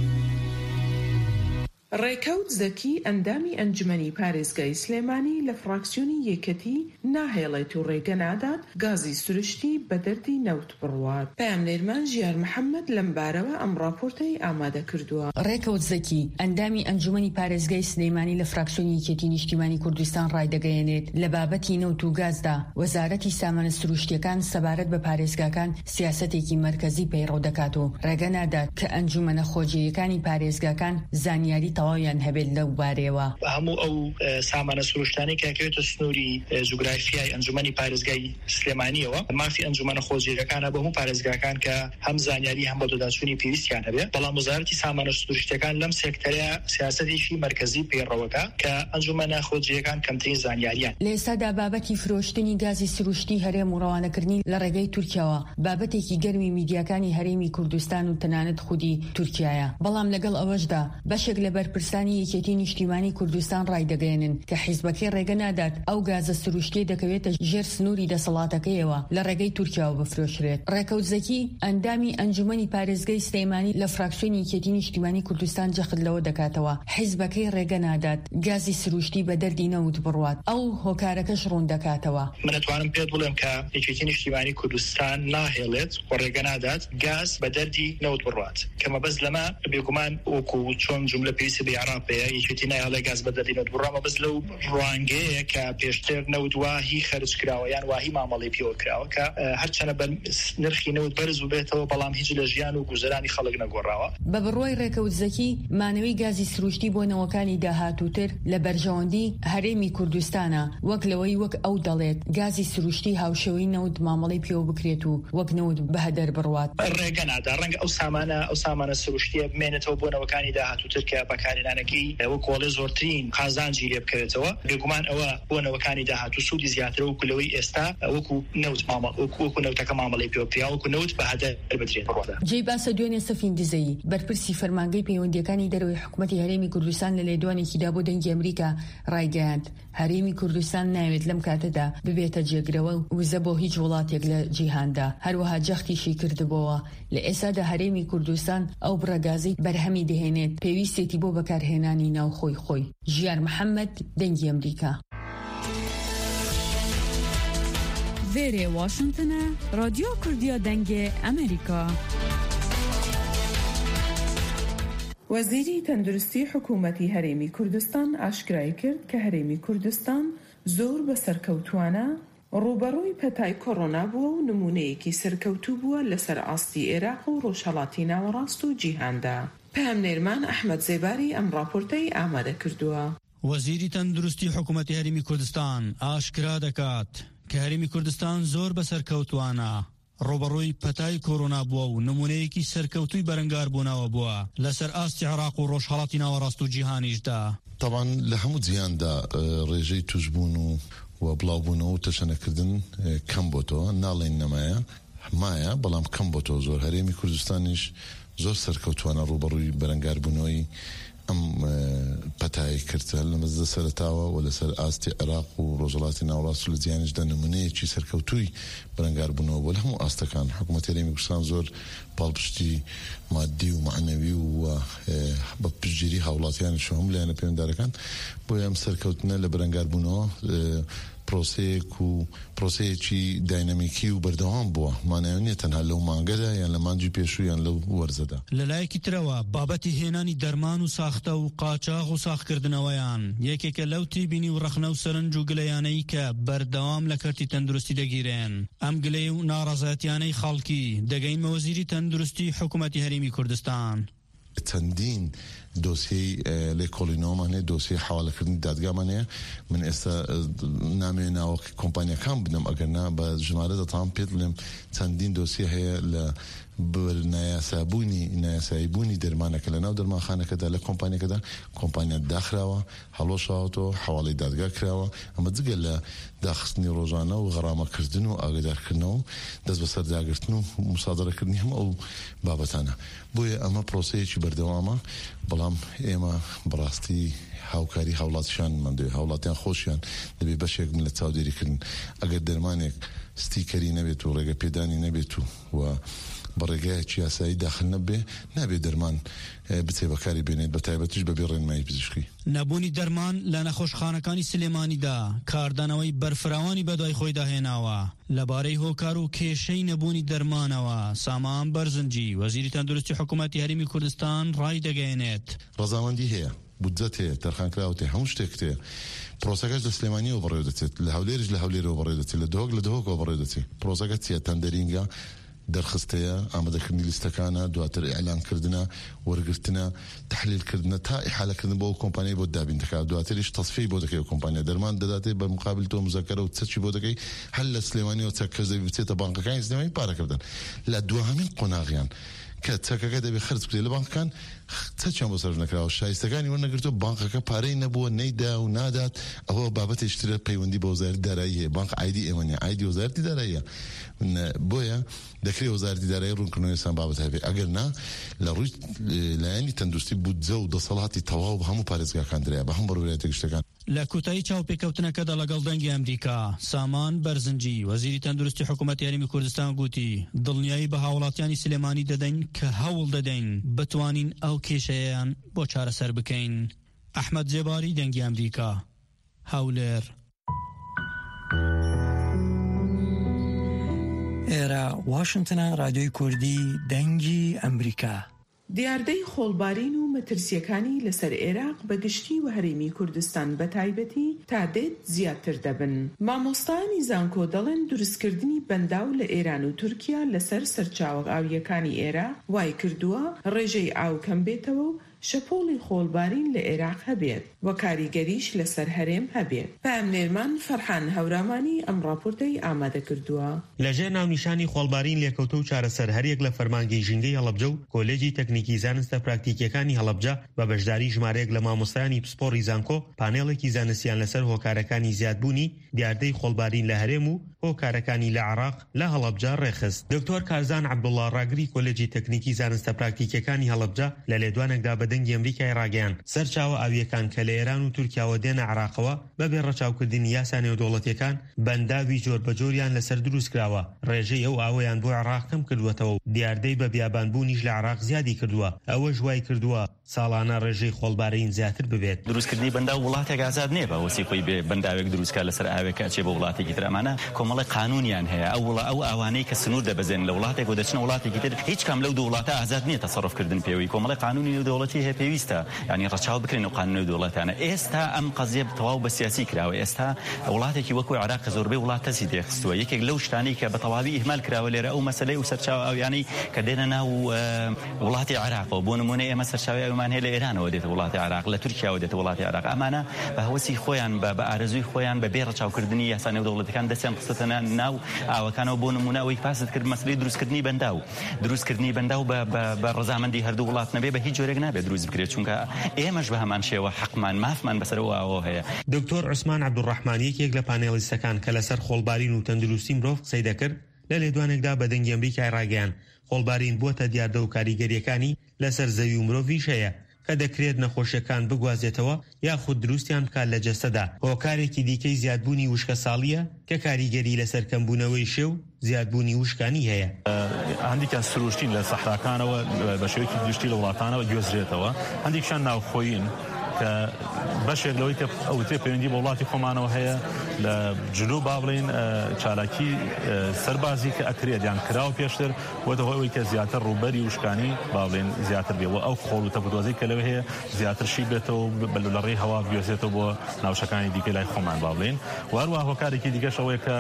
ڕێکەوت زەکی ئەندامی ئەنجومەنی پارێزگای سلێمانی لە فراکسیۆنی یەکەتی ناهێڵێت و ڕێگە نادات گازی سروشتی بە دەردی نەوت بڕوات. پامنێرمان ژیار محەممەد لەم بارەوە ئەم راپۆرتەی ئامادە کردووە. ڕێکەوت زەکی ئەندامی ئەنجومەنی پارێزگای سلێمانی لە فراکسیۆنی یەکەتی نیشتیمانی کوردستان ڕایدەگەیەنێت لە بابەتی نەوت و گازدا وەزارەتی سامانە سروشتیەکان سەبارەت بە پارێزگاکان سیاسەتێکی مرکزی پەیڕەو دەکات و ڕێگە نادات کە ئەنجومەنە خۆجیەکانی پارێزگاکان زانیاری تەواویان هەبێت لەو بارەوە. هەموو ئەو سامانە سروشتانی کە کەوێتە سنووری جوگرافیای ئەنجومەنی پارێزگای سلێمانیەوە مافی ئەنجومەنە خۆجیەکانە بە هەموو پارێزگاکان کە هەم زانیاری هەم بە دۆداچوونی پێویستیان هەبێت. بەڵام وەزارەتی سامانە سروشتیەکان لەم سێکتەرە سیاسەتێکی مرکزی پەیڕەوەکە کە ئەنجومەنە خۆجیەکان کەمترین زانیاریان. لە ئێستادا بابەتی فرۆشتنی گازی سروشتی هەرێم و ڕەوانەکردنی لە ڕێگەی تورکیاوە بابەتێکی گەرمی میدیاکانی هەرێمی کوردستان و تەنانەت خودی تورکیایە. بەڵام لەگەڵ ئەوەشدا بەشێک لە بەرپرسانی یەکێتی نیشتیمانی کوردستان ڕایدەگەیەنن کە حیزبەکەی ڕێگە نادات ئەو گازە سروشتی دەکەوێتە ژێر سنووری دەسەڵاتەکەیەوە لە ڕێگەی تورکیاوە بفرۆشرێت. ڕێکەوت زەکی ئەندامی ئەنجومەنی پارێزگای سلێمانی لە فراکسیۆنی یەکێتی نیشتیمانی کوردستان جەخت لەوە دەکاتەوە حیزبەکەی ڕێگە نادات گازی سروشتی بە دەردی نەوت بڕوات. ئەو هۆکارەکەش ڕوون دەکاتەوە. من دەتوانم پێت بڵێم کە یەکێتی نیشتیمانی کوردستان ناهێڵێت و ڕێگە نادات گاز بە دەردی نەوت بڕوات. کەمە بەس لەمە بێگومان وەکو چۆن جوملە پێویستی بە عێراقەیە یەکێتی نایهێڵێ گاز بە دەردی نەوت بڕوات بەس لەو ڕوانگەیە کە پێشتر نەوت واهی خەرج کراوە یان واهی مامەڵەی پێوە کراوە کە هەرچەنە بە نرخی نەوت بەرز و بێتەوە بەڵام هیچ لە ژیان و گوزەرانی خەڵک نەگۆڕاوە. بە بڕوای ڕێکەوت زەکی مانەوەی گازی سروشتی بۆ نەوەکانی داهاتووتر لە بەرژەوەندی هەرێمی کوردستانە وەک لەوەی وەک ئەو دەڵێت گازی سروشتی هاوشێوەی نەوت مامەڵەی پێوە بکرێت و وەک نەوت بەهەدەر بڕوات. ڕێگە نادا ڕەنگە ئەو سامانە ئەو سامانە سروشتیە بمێنێتەوە بۆ نەوەکانی داهاتووتر کە بەکارهێنانەکەی وەک کۆڵێ زۆرترین قازانجی لێ بکرێتەوە. بێگومان ئەوە بۆ نەوەکانی داهاتوو سوودی زیاترە و کولەوەی ئێستا وەکو نەوت مامەڵ وەکو نەوتەکە مامەڵەی پێوە کرا وەکو نەوت بەهەدەر بدرێت بڕواتە. جێی باسە دوێنێ سەفین دزەیی بەرپرسی فەرمانگەی پەیوەندیەکانی دەرەوەی حکوومەتی هەرێمی کوردستان لە لێدوانێکیدا بۆ دەنگی ئەمریکا ڕایگەیاند هەرێمی کوردستان ناوێت لەم کاتەدا ببێتە جێگرەوە و وزە بۆ هیچ وڵاتێک لە جیهاندا. هەروەها جەختیشی کردبەوە لە ئێستادا هەرێمی کوردستان ئەو بڕەگازەی بەرهەمی دەهێنێت پێویستێتی بۆ بەکارهێنانی ناوخۆی خۆی. ژیار محەممەد دەنگی ئەمریکا. وێرێ واشنگتنە رادیۆ کوردیا دەنگێ ئەمریکا. وەزیری تەندروستی حکوومەتی هەرێمی کوردستان ئاشکرای کرد کە هەرێمی کوردستان زۆر بە سەرکەوتوانە ڕوبەڕووی پەتای کۆڕۆنا بووە و نمونەیەکی سەرکەوتوو بووە لەسەر ئاستی عێراق و ڕۆژهەڵاتی ناوەڕاست و جیهاندا. پامنێرمان ئەحمەد زێباری ئەم راپۆرتەی ئامادە کردووە. وەزیری تەندروستی حکوومەتی هەرێمی کوردستان ئاشکرا دەکات کە هەرێمی کوردستان زۆر بە سەرکەوتوانە ڕۆبەڕووی پەتای کۆڕۆنا بووە و نمونەیەکی سەرکەوتووی بەرەنگار بوونەوە بووە لەسەر ئاستی عێراق و ڕۆژهەڵاتی ناوەڕاست و جیهانیشدا. طبعا لە هەموو جیهاندا ڕێژەی توشبوون و و بڵاوبوونەوە و تەشەنەکردن کەم بۆتەوە ناڵێن نەمایە مایە بەڵام کەم بۆتەوە زۆر. هەرێمی کوردستانیش زۆر سەرکەوتوانە ڕوبەڕووی بەرەنگار بوونەوەی ئەم پەتایی کردە لە مەزدە سەرەتاوە و لەسەر ئاستی عێراق و ڕۆژهەڵاتی ناوەڕاست و لە جیهانیشدا نمونەیەکی سەرکەوتووی بەرەنگار بوونەوە بۆ هەموو ئاستەکان. حکوومەتی هەرێمی کوردستان زۆر پاڵپشتی مادی و معنەوی و بە پشتگیری هاوڵاتیانیش هەموو لایەنە پەیوەنددارەکان بۆ ئەم سەرکەوتنە لە بەرەنگار بوونەوە پرۆسەیەک و پرۆسەیەکی داینامیکی و بەردەوام بووە. مانایە نیە تەنها لەو مانگەدا یان لە مانجی پێشوو یان لەو وەرزەدا. لەلایەکی ترەوە بابەتی هێنانی دەرمان و ساختە و قاچاغ و ساختکردنەوەیان یەکێکە لەو تیبینی و ڕەخنە و سەرنج و گلەیانەی کە بەردەوام لە کەرتی تەندروستی دەگیرێن. ئەم گلەی و ناڕەزایەتیانەی خەڵکی دەگەینمە وەزیری تەندروستی حکوومەتی هەرێمی کوردستان. چەندین دۆسیەی لێکۆڵینەوەمان هەیە دۆسیە حواڵەکردنی دادگامان هەیە. من ئێستا نامێناوە کۆمپانیەکان بدەم ئەگەرنا بە ژمارە دەتام پێت بڵێم چەندین دۆسیە هەیە لە نایاسابوونی نایاساییبوونی دەرمانەکە لە ناو دەرمانخانەکەدا لە کۆمپانیەکەدا کۆمپانیات داخراوە هەڵۆشاوەتەوە حواڵەی دادگا کراوە. ئەمە جگە لە داخستنی ڕۆژانە و غەرامەکردن و ئاگادارکردنەوە دەست بە سەرداگرتن و مسادرەکردنی هەموو ئەو بابەتانە. بۆیە ئەمە پرۆسەیەکی بەردەوامە بەڵام ئێمە بەڕاستی هاوکاری هاوڵاتیشان مندوێ هاوڵاتیان خۆشیان دەبێ بەشێک لە چاودێریکردن. ئەگەر دەرمانێک ستیکەری نەبێت و ڕێگە پێدانی نەبێت و بەڕێگایەکی یاسایی داخل نەبێ نابێت دەرمان بچێ بەکاری بێنێت بە تایبەتیش بەبێ ڕێنمایی پزیشکی. نەبوونی دەرمان لە نەخۆشخانەکانی سلێمانیدا کاردانەوەی بەرفراوانی بەدوای خۆی داهێناوە. لەبارەی هۆکار و کێشەی نەبوونی دەرمانەوە سامان بەرزنجی وەزیری تەندروستی حکوومەتی هەرێمی کوردستان ڕای دەگەیەنێت. ڕەزامەندی هەیە، بودجەت هەیە، تەرخانکراوەتێ، هەموو شتێک هەیە. پرۆسەکەش لە سلێمانیەوە بەڕێوە دەچێت، لە هەولێرش لە هەولێرەوە بەڕێوە دەچێت، لە دۆک لە دۆکەوە بەڕێوە دەچێت. پرۆسەکە چیە؟ تەندەرینگە دەرخستەیە، ئامادەکردنی لیستەکانە، دواتر ئەعلانکردنە، وەرگرتنە، تحلیلکردنە تا ئیحالەکردن بۆ کۆمپانیای بۆ دابین دەکات. دواتریش تەصفیەی بۆ دەکەی کۆمپانیا دەرمان دەداتێت بە مقابل تۆ مزەکەرە و چەکی بۆ دەکەی هەل لە سلێمانیەوە چەک کەس دەبێت بچێتە بانکەکانی سلێمانی پارەکردن. لە دوهەمین قۆناغیان کە چەکەکە دەبێت خرج بکرێت لە بانکەکان چەکیان بۆ سەرف نەکراوە، شایستەکانی وەرنەگرتووە، بانکەکە پارەی نەبووە، نەیدا و نادات. ئەوە بابەتێکی ترە پەیوەندی بە وەزارەتی دارایی هەیە. بانک ئایدی ئێوە نیە، ئایدی وەزارەتی داراییە. بۆیە دەکرێت وەزارەتی دارایی ڕوونکردنەوەیسان بابەت هەبێت. ئەگەر نا لە ڕووی لایەنی تەندروستی بودجە و دەسەڵاتی تەواو بە هەموو پارێزگاکان درایە بە هەموو بەڕێوەبەرێتی گشتەکان. لە کوتایی چاوپێکەوتنەکەدا لەگەڵ دەنگی ئەمریکا سامان بەرزنجی وەزیری تەندروستی حکوومەتی هەرێمی کوردستان گوتی دڵنیایی بە هاوڵاتیانی سلێمانی دەدەین کە هەوڵ دەدەین بتوانین ئەو کێشەیەیان بۆ چارەسەر بکەین. ئەحمەد جێباری، دەنگی ئەمریکا، هەولێر. ئێرە واشنگتنە، رادیۆی کوردی دەنگی ئەمریکا. دیاردەی خۆڵبارین و مەترسیەکانی لەسەر عێراق بە گشتی و هەرێمی کوردستان بە تایبەتی تا دێت زیاتر دەبن. مامۆستایانی زانکۆ دەڵێن دروستکردنی بەنداو لە ئێران و تورکیا لەسەر سەرچاوە ئاویەکانی عێراق وای کردووە ڕێژەی ئاو کەم بێتەوە و شەپۆڵی خۆڵبارین لە عێراق هەبێت و کاریگەریش لەسەر هەرێم هەبێت. پامنێرمان فەرحان هەورامانی ئەم راپۆرتەی ئامادە کردووە. لەژێر ناونیشانی خۆڵبارین لێکەوتە و چارەسەر هەریەک لە فەرمانگەی ژینگەی هەڵەبجە و کۆلێجی تەکنیکی زانستە پراکتیکیەکانی هەڵەبجە بە بەشداری ژمارەیەک لە مامۆستایانی پسپۆڕی زانکۆ پانێڵێکی زانستیان لەسەر هۆکارەکانی زیادبوونی دیاردەی خۆڵبارین لە هەرێم و هۆکارەکانی لە عێراق لە هەڵەبجە ڕێخست. دکتۆر کارزان عەبدوڵڵا ڕاگری کۆلێجی تەکنیکی زانستە پراکتیکیەکانی هەڵەبجە لە لێدوانێکدا بە دەنگی ئەمریکای ڕاگەیان سەرچاوە ئاویەکان کە لە ئێران و تورکیاوە دێنە عێراقەوە بەبێ ڕەچاوکردنی یاسا نێودەوڵەتیەکان بەنداوی جۆر بەجۆریان لەسەر دروست کراوە. ڕێژەی ئەو ئاوەیان بۆ عێراق کەم کردووەتەوە و دیاردەی بە بیابانبوونیش لە عێراق زیادی کردووە. ئەوە ژوای کردووە ساڵانە ڕێژەی خۆڵبارین زیاتر ببێت. دروستکردنی بەنداو وڵاتێک ئازاد نییە بە وەسی خۆی بێ بەنداوێک دروستکە لەسەر ئاوێکە چێ بە وڵاتێکی تر. ئەمانە کۆمەڵی قانونیان هەیە. ئەو وڵا ئەو ئەوانەی کە سنوور دەبەزێن لە وڵاتێک و دەچنە وڵاتێکی تر هیچ کام لەو دوو وڵاتە ئازاد نییە تەسەڕفکردن پێوەی. کۆمەڵی قانونی نێودەوڵەتی هەیە پێویستە ینی ڕەچاو بکرێن و قانون نێودەوڵەتانە. ئێستا ئەم قەزیە تەواو بە سیاسی کراوە. ئێستا وڵاتێکی وەکو عێراق کە زۆربەی وڵات تەسی تێخستووە یەکێک لەو شتانەی کە بە تەواوی ئیهمال کراوە لێرە ئەو مەسەلەی و سەرچاو ئەویانەی کە دێنە ناو وڵاتی عێراقەوە. بۆ نمونە ئێمە سەرچاوی ئەومان هەیە لە ئێرانەوە دێتە وڵاتی عێراق، لە تورکیاوە دێتە وڵاتی عێراق. ئەمانە بە هەوەسی خۆیان بە ئارەزووی خۆیان بە بێ ڕەچاوکردنی یاسا نێودەوڵەتیەکان دەستیان قسەتە ناو ئاوەکانەوە. بۆ نمونە ئەوەی پاست کرد مەسەلەی دروستکردنی بەنداو دروستکردنی بەنداو بە ڕەزامەندی هەردوو وڵات نەبێ بە هیچ جۆرێک نابێت دروست بکرێت، چونکە ئێمەش بە هەمان شێوە حەقمان مافمان بەسەرەوە ئەوە هەیە. دکتۆر عوسمان عەبدوڕەحمان یەکێک لە پانێلیستەکان کە لەسەر خۆڵبارین و تەندروستی مرۆڤ قسەی دەکرد لە لێدوانێکدا بە دەنگی ئەمریکای ڕاگەیان خۆڵبارین بووەتە دیاردە و کاریگەریەکانی لەسەر زەوی و مرۆڤیش هەیە کە دەکرێت نەخۆشیەکان بگوازێتەوە یاخود دروستیان بکات لە جەستەدا. هۆکارێکی دیکەی زیادبوونی وشکە ساڵیە کە کاریگەری لەسەر کەمبوونەوەی شێو زیادبوونی وشکانی هەیە. هەندێکیان سروشتین لە سەحراکانەوە بە شێوەیەکی گشتی لە وڵاتانەوە گوێزرێتەوە، هەندێکیان ناوخۆیین کە بەشێک لەوەی کە ئەوتێ پەیوەندی بە وڵاتی خۆمانەوە هەیە لە جلو با بڵین چالاکی سەربازی کە ئەکرێت یان کراوە پێشتر وەدەهۆی ئەوەی کە زیاتر ڕووبەری وشکانی با بڵین زیاتر بێەوە ئەو خۆڵ و تەپدۆزەی کە لەوە هەیە زیاترشی بێتەوە لە ڕێی هەوا بگوێزێتەوە بۆ ناوچەکانی دیکە لای خۆمان با بڵین. وهروە هۆکارێکی دیگەش ئەوەیە کە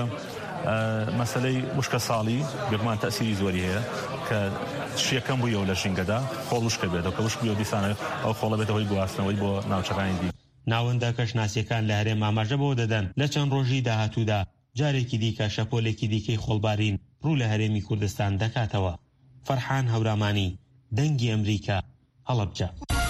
مەسەلەی وشکە ساڵی بێگومان تەسیری زۆری هەیە کە شیەکەم بوویەوە لە ژینگەدا خۆڵ وشکە بێتەوە کە وشک بوویەوە دیسانە ئەو خۆڵە بێتەوەی گواستنەوەی بۆ ناوچەکانی دی. ناوەندە کەشناسیەکان لە هەرێم ئاماژە بۆ دەدەن لە چەند ڕۆژی داهاتوودا جارێکی دیکە شەپۆلێکی دیکەی خۆڵبارین ڕوو لە هەرێمی کوردستان دەکاتەوە. فەرحان هەورامانی، دەنگی ئەمریکا، هەڵەبجە.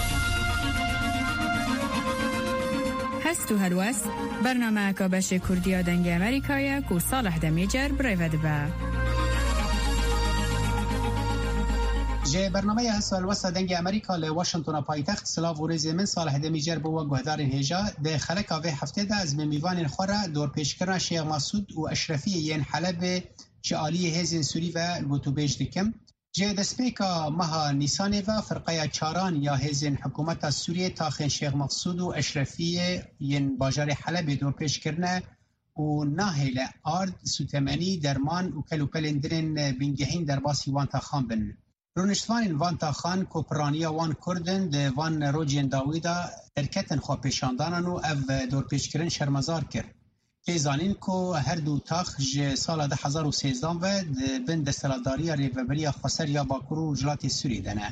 هەست و هەلوەست بەرنامەیەکە بەشی کوردیە دەنگی ئەمریکایە و ساڵح دەمێجەر برێڤە دەبە. جه برنامه هسال وسط دنگ امریکا ل واشنطن پایتخت سلاو و رز من صالح دمیجر بو گهدار هجا د خلک اوه هفته ده از میوان خوره دور پیشکرنا شیخ مسعود و اشرفی ین حلب جالی هزین سوری و گوتوبیج دکم جه دسپیکا مها نیسان و فرقه چاران یا هزین حکومت سوریه تاخین شیخ مسعود و اشرفی ین باجار حلب دور پیشکرنا و ناهل آرد سوتمنی درمان و کلوپلندرین بینگهین در باسی وانتا خان بن. رونشتوان وانتا خان کوپرانیا وان کردن ده وان روجین داویدا درکتن خواه پیشاندانانو او دور پیشکرن شرمزار کرد. که زانین که هر دو تاخ ج سال ده هزار و سیزدان و بین دستلاداری ریوبری خسر یا باکرو جلات سوری دنه.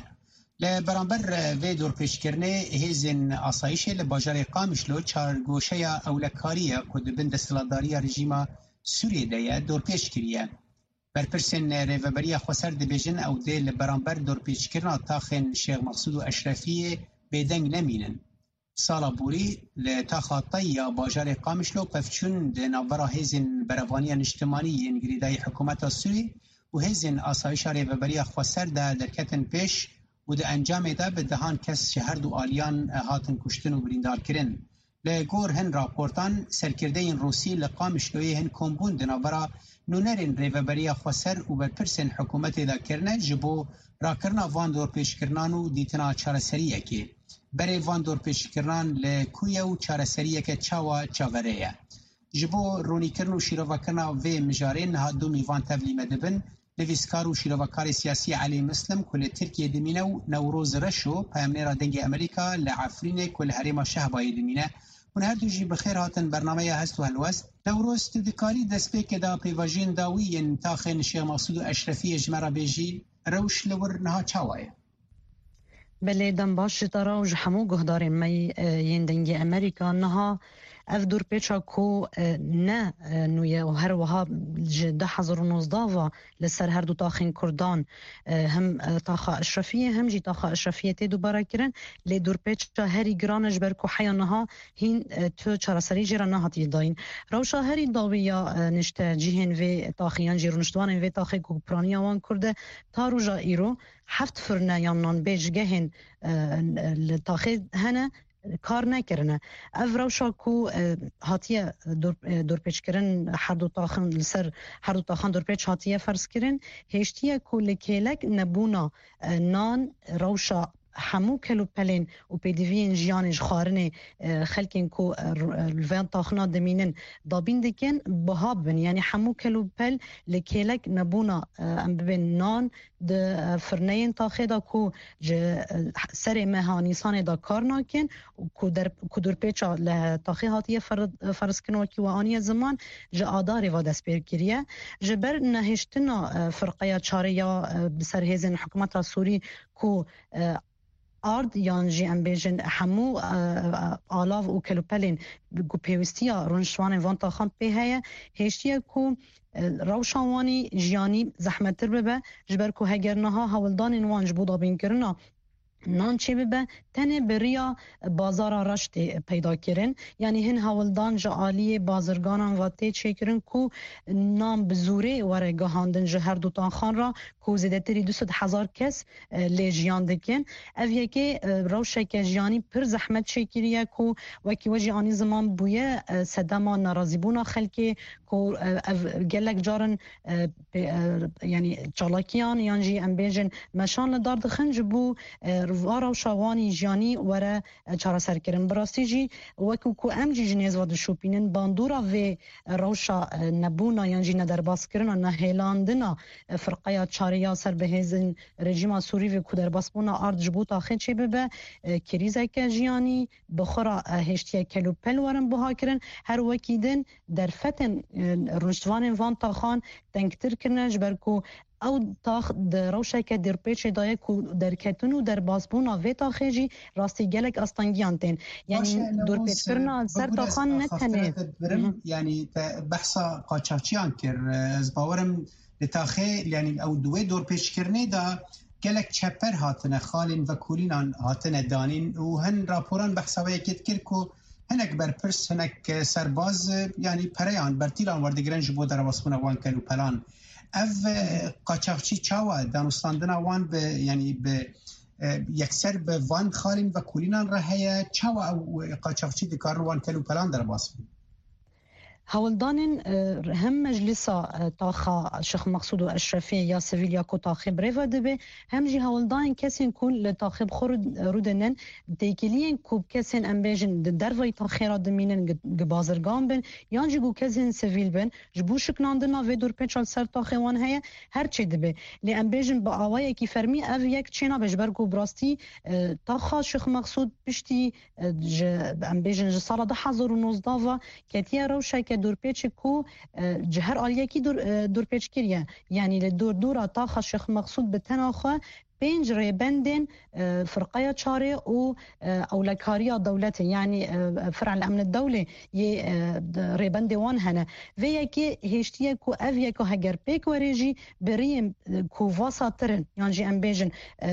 لبرانبر و دور پیشکرنه هیزن آسایشه لباجار قامشلو چارگوشه یا اولکاریه که بین دستلاداری رژیم سوری ده دور پیشکریه. برپرسن ریوبری خسر دبیجن او ده لبرانبر دور پیشکرنا تاخن شیخ مسعود و اشرفی بیدنگ نمینن. سالا بوری لتاخاطی یا باجار قامشلو پفچون ده نابرا هیزن بروانی اجتماعی انگریدای حکومت سوری و هیزن آسایش ریوبری خسر ده درکتن پیش و ده انجام ده به دهان کس شهر و آلیان هاتن کشتن و بریندار کرن. لگور هن راپورتان سرکرده این روسی لقامشلوی هن کمبون ده نابرا نونرین ریوبری خسر و برپرسن حکومت دا کرنه جبو راکرنا وان دور پیشکرنان و دیتنا چارسریه که بره وان دور پیشکرنان لکویه و چارسریه که چاوا چاوره جبو رونی کرن و شیروکرنا و مجارین ها دو میوان تولیم دبن نویسکار و شیروکار سیاسی علی مسلم کل ترکیه دمینه و نوروز رشو پیامنه را دنگ امریکا لعفرین کل حریم شهبای دمینه و هر دو جی بخیر هاتن برنامه هست و هلوست نوروز تدکاری دست به که دا پیواجین داوی انتاخین شیخ مسعود و اشرفی جمرا بیجی روش لور نها چاوایه بله دم باش ترا و جحمو گهدار می یندنگی امریکا نها اف دور پیچا کو نه نویه و هر وها ده هزار و نوزده و لسر هر دو تاخین کردان هم تاخا اشرفیه هم جی تاخا اشرفیه تی دوباره کرن لی دور پیچا هری گرانش برکو حیانها هین تو چراسری جیرا نهاتی داین روشا هری داویا نشته جیهن و تاخیان جیرونشتوان و تاخی کوپرانیا وان کرده تا روژا ایرو هفت فرنه یا نان بیج گهن تاخی هنه کار نکرنه او روشا کو هاتیه دور, دور پیچ کرن هر دو تاخن لسر هر دو تاخن دور پیچ هاتیه فرض کرن هشتیه کو لکیلک نبونا نان روشا همو کلو پلین و پیدوین جیانش خارنه خلکن کو الوان تاخنا دمینن دابین دکن بهاب بن یعنی همو کلو پل لکیلک نبونا ام ببین نان د فرنین تاخدا کو سر مهانیسان دا کار ناکن کو در کو در پیچا لتاخی هاتی فرض کنو کی و آنی زمان ج آداری و دست پیگیریه جبر نهشتنا فرقه چاره یا بسر هزن حکومت سوری کو آرد یان جی ام بیجن همو آلاو و کلوپلین گو پیوستیا رونشوان وانتا خان پی هیا هشتیا کو روشانوانی جیانی زحمت تر ببه جبر کو هگرنها هولدان وانج بودا بین کرنا نان چه ببه تنه بریا بازار رشت پیدا کرن یعنی هن هولدان جعالی بازرگانان و تی چه کرن کو نام بزوره وره گهاندن جهر دوتان خان را کو زیده تری دوست هزار کس لیجیان دکن او یکی روشه که جیانی پر زحمت چه کریه کو وکی وجی آنی زمان بویه صدما نرازی بونا خلکی کو گلک جارن یعنی چالاکیان یعنی ام بیجن مشان دار دخن جبو وارا و شوانی جانی وره چارا سر کرن براستی جی وکو کو ام جی جنیز و دشوپینن باندورا و روشا نبونا یعنی ندر باس کرن نهیلاندنا فرقه چاریا سر به هزن رژیم سوری و کدر باس بونا ارد جبوتا خیلی چه ببه کریزه که جیانی بخورا هشتیه کلو پل ورن بها کرن هر وکیدن در فتن رشتوان وان تاخان تنکتر کرنه جبرکو او تاخ در روشه که در پیچ دایه کو در کتونو در باسبونا و تاخیجی راستی گلک استانگیان تین یعنی دور پیچ کرنا سر تاخان نتنه یعنی بحثا قاچاقچیان کر از باورم لتاخی یعنی او دوی دور پیچ کرنه دا گلک چپر هاتنه خالین و کولینان هاتنه دانین و هن راپوران بحثا یکیت کر کو هنک برپرس هنک سرباز یعنی پریان برتیلان وردگرنج بود در باسبونا وان کلو پلان اف قاچاقچی چاوا دانستاندنا وان به یعنی به یکسر به وان خالین و کولینان رهیا چاوا او قاچاقچی دکار وان کلو پلان در باس هولدانن هم مجلسا تاخا شيخ مقصود واشرفي يا سيفيل يا كو تاخب ريفا دبي هم جي هولدان كسين كون لتاخب خرد رودنن تيكلين كوب كسين امبيجن درفاي تاخيرا دمينن جبازرگان بن يان جي جو كسين سيفيل بن جبو شكناندنا في دور بيتشال سر تاخوان هيا هر چي دبي لي امبيجن با اواي كي فرمي اف يك چينا بجبرگو براستي تاخا شيخ مقصود بشتي امبيجن جسالا ده حزر ونوزدافا كتيا روشا دور پیچ کو جهر آلیه کی دور دور پیچ کریه یعنی لدور دورا تا شیخ مقصود به تناخه پنج ریبندن فرقه چاره او اولکاریا دولت یعنی فرع الامن الدولي ی ریبند وان هنه و یکی هشتیه کو اف یکو هگر پیک وريجي بریم کو واسطرن یعنی جی ام بیجن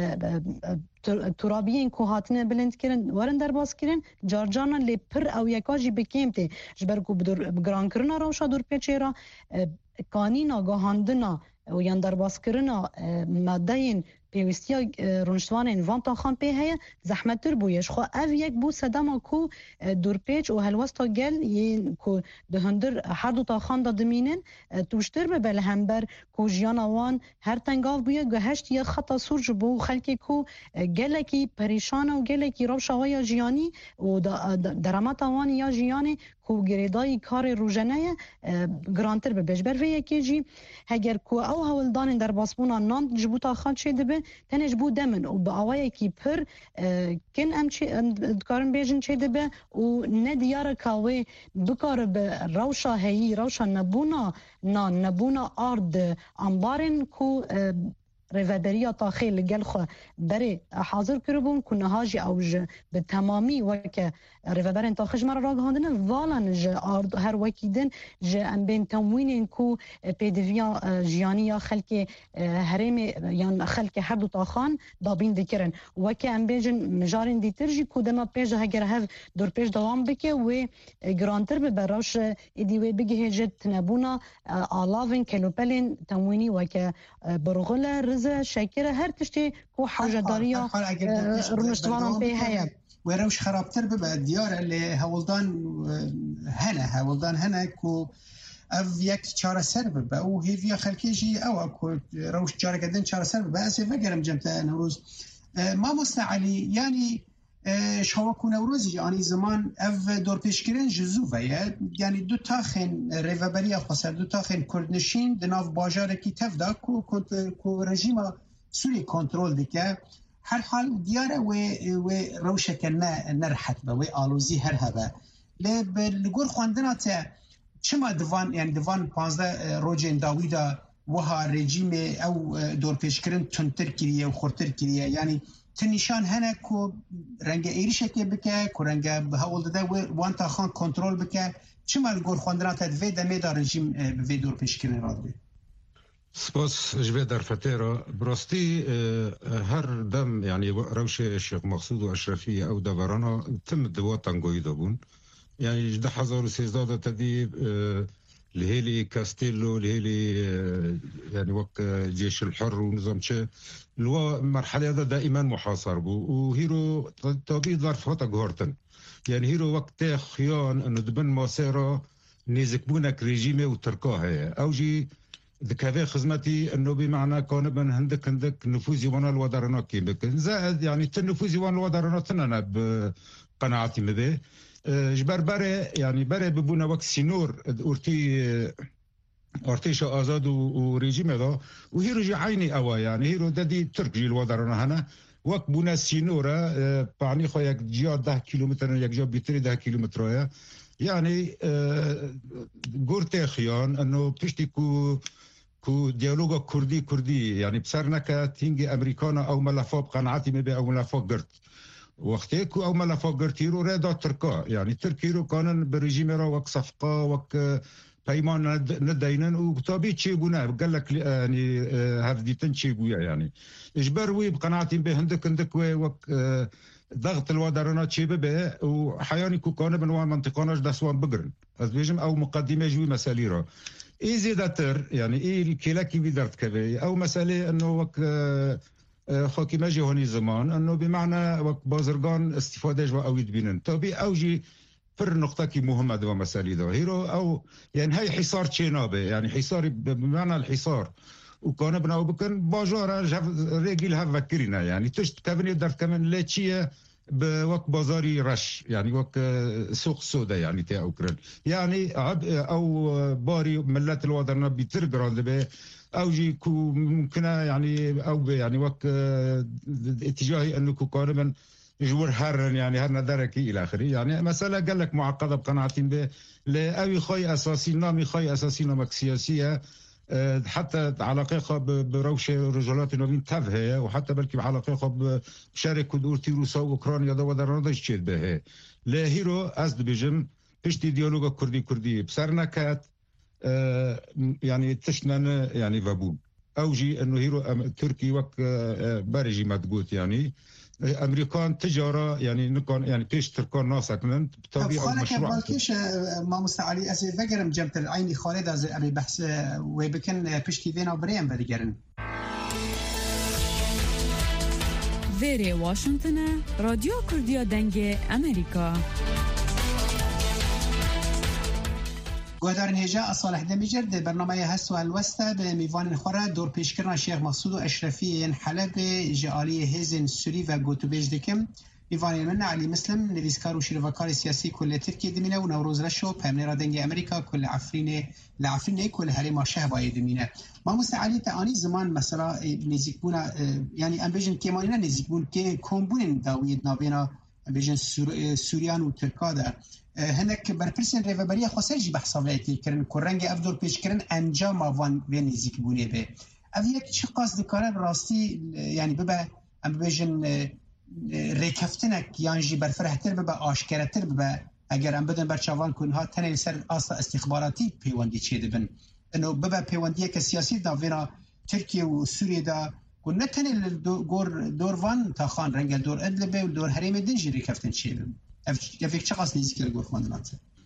ترابیین کو هاتنه بلند کرن ورن در باز کرن جارجانا لی پر او یکاجی بکیمته جبر کو بدور گران کرنا روشا دور پیچرا قانینا گاهاندنا و یان در باز کرنا مادهین پیوستیا رونشتوان وان تاخان پی هيا زحمت تر بویش خو اف یک بو صدما کو دور پیچ او هلوستا گل ی کو ده هندر هر دو تاخان دادمینن توشتر به بل همبر کو جیانا وان هر تنگاف بویا گهشت یا خطا سورج بو خلکی کو گلکی پریشان و گلکی روش هوا جیانی و درامات وان یا جیانی کو گریدای کار روزانه گرانتر به بجبر و یکی جی هگر کو او هولدان در باسبونا نان جبوتا خان چه دبه تنج بو دمن و با اوای کی پر کن ام چه کارن بیجن چه دبه و نه دیار کاوی بکار به روشا هی روشا نبونا نان نبونا ارد انبارن کو ريفادريا طاخيل جلخه بري حاضر كربون كنا هاجي اوج بالتمامي وك ريفادرين طاخج مره راغ هندنا فالان ج ارض هر وكيدن ج ام بين تموين كو بيدفيا جيانيا خلك هرم يعني خلك حد طاخان دابين ذكرن وك ام بيجن مجارين دي ترجي كو دما بيج هاجر هاف دور بيج دوام بك و جرانتر ببراش ادي وي بيجي هجت نبونا الافين كيلوبلين تمويني وك برغله شاكرة هر تشتي كو حاجة دارية رمشتوانان بي هيا ويروش خرابتر ببا ديار اللي هولدان هنا هولدان هنا كو اف يك چاره سر ببا او هيفيا خلقيجي او كو روش چاره قدن چاره سر ببا اسي فقرم جمتا نوروز ما مصنع علي يعني شواكو نوروز يعني زمان اف دور پیشگیرن جزوفه يعني دو تاخن ریوبریا خسر دو تاخن کردنشین دناف باجار کی تفدا کو کو رژیم سوری کنترل دکه هر حال دیاره و و روشک نه نرحت به و آلوزی هر هبه ل لگور خواندنا ته چما دوان يعني دوان پانزده روجین داویدا وها رژیم او دور پیشگیرن تنتر کریه و خورتر کریه يعني تنشان هنا كو رنگ ایریش که بکه کو رنگ هول ده وان تا خان کنترل بکه چما الگور خواندنات دوی دمه دا رژیم به دور پیشگیری را دوی سپاس جبه در فتره براستی هر دم يعني روش الشيخ مقصود واشرفي او دبرانا تم دوات تنگوی دابون يعني ده هزار و سیزده تدی لهيلي كاستيلو لهيلي يعني وقت جيش الحر ونظام شيء لو مرحلة هذا دائما محاصر بو وهيرو طبيعي ظرفات جهرتن يعني هيرو وقت خيان انه دبن ماسيرا نيزكبونك ريجيمي وتركاها او جي ذكاذا خدمتي انه بمعنى كان من عندك عندك نفوذي وانا الودرنا كيمك زائد يعني النفوذي وانا الودرنا تننا بقناعتي مذي جبر بره يعني بره ببونا وقت سينور اورتي ارتيش آزاد و رژیم دا و هیرو جی عینی اوا يعني هیرو دادی ترک جیل ودارنا هنا وقت بونا سينورا پانی خو یک جا ده کیلومتر یک جا بیتری ده کیلومتر يعني گورت خیان انه پشتی کو کو دیالوگا کردی کردی يعني بسر نکا تینگ امریکانا او ملفا بقناعتی مبه او ملفا گرد وقتی کو او ملفا گرتی رو ردا ترکا يعني ترکی رو کانن برژیم را وک صفقه وک پیمان ندینن و طبیعی چی بونه قال لك يعني هفديتن چی بويا يعني اجبر وي بقناعتي به هندك هندك وك ضغط الودرنا چی به و حياني كو كان من وان منطقاناش دسوان بگرن از بيجم او مقدمه جوي مسالي را اي زيادتر يعني اي الكلاكي بدرت كبي او مساله انه وك خاكي ماجي هوني زمان انه بمعنى وك بازرگان استفاده جو اويد بينن طبي اوجي فر نقطه كي مهمه دو مسالي دو هيرو او يعني هاي حصار تشينابه يعني حصار بمعنى الحصار وكان بناو بكن باجار رجل هذا فكرنا يعني تشت كابني درت كمان لاتشيه بوك بازاري رش يعني وك سوق سودا يعني تاع اوكران يعني او باري ملات الوطن بيتر جراند به او جي كو ممكن يعني او يعني وك اتجاهي انه كان جور هرن يعني هرنا دركي الى اخره يعني مساله قال لك معقده بقناعتين به لاوي خاي اساسي نامي خاي اساسي نامك سياسيه حتى علاقه بروش رجالات نوين تفهه وحتى بلكي بعلاقه بشارك دورتي روسا واوكرانيا دو درنده شيد به لا هيرو از بيجم بشتي ديالوج كردي كردي بسرنا كات يعني تشنن يعني فابو اوجي انه هيرو تركي وك بارجي مدقوت يعني امريكان تجاره يعني نكون يعني تيش تركون ناسك من طبيعه مشروع بالكيش ما مستعلي از فكرم جبت العيني خالد از ابي بحث وبكن بشتي فينا بريم بديجرن فيري واشنطن راديو كرديا دنگ امريكا گوهدارن هجا صالح دمیجر در برنامه هست و الوسته به میوان خوره دور پیشکرنا شیخ مقصود و اشرفی حلب جعالی هزن سوری و گوتوبیج دکم میوان من علی مسلم نویسکار و شیروکار سیاسی کل ترکیه دمینه و نوروز رشو پمنی را دنگ امریکا کل عفرین لعفرین کل حریم شهبای دمینه ما مستعلی تعانی زمان مثلا نزیک بونا یعنی ام بیجن کمانینا نزیک بون که کمبون داوید نابینا بیجن سوریان و ترکاده هناك برپرسن ریوبری خاصه جی بحثاویتی کردن کرنگ افدور پیش کردن انجام آوان و نزیک بونه به اویک چه قصد کاره براستی یعنی ببه ام بیجن ریکفتنک یعنی جی برفرهتر ببه آشکارتر ببه اگر ام بدن برچوان کنها تنه سر اصلا استخباراتی پیوندی چه دبن انه ببه پیوندی که سیاسی دا وینا ترکیه و سوریه دا و نه تنه دور دوروان تا خان رنگ دور ادلبه و دور حریم دنجی ریکفتن چه دبن يفيك شخص نزيك الجور خواندنات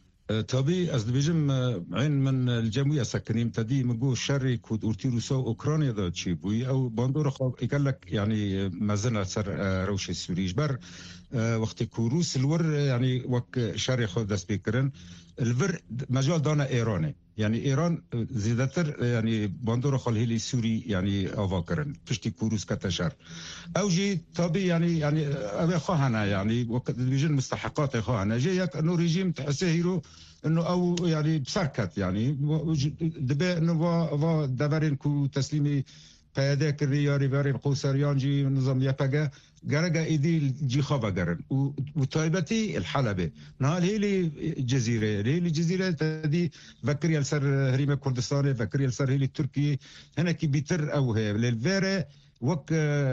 طبي از بيجم عين من الجمعيه سكنيم تدي مجو شري كود اورتي روسا اوكرانيا دا تشي بوي او باندور خو يقول لك يعني مازلنا سر روش السوري جبر وقت كوروس الور يعني وك شري خو داس بيكرن الفر مجال دانا ايراني يعني ايران زيادتر يعني باندور خو الهلي سوري يعني افاكرن تشتي كوروس كتشر اوجي طبي يعني يعني ابي خواهنا يعني وقت بيجن مستحقات خواهنا جايك انه ريجيم تحسيرو انه او يعني بسركت يعني دبا انه va دبرين كو تسليمي پیاده کردی یاری باری قوسریان جی نظام یپگه گرگه ایدی جی خوابه گرن و طایبتی الحلبه نهال هیلی جزیره هیلی جزیره تدی فکری السر هریم کردستان فکری السر هیلی ترکی هنه کی بیتر او هی للفره وك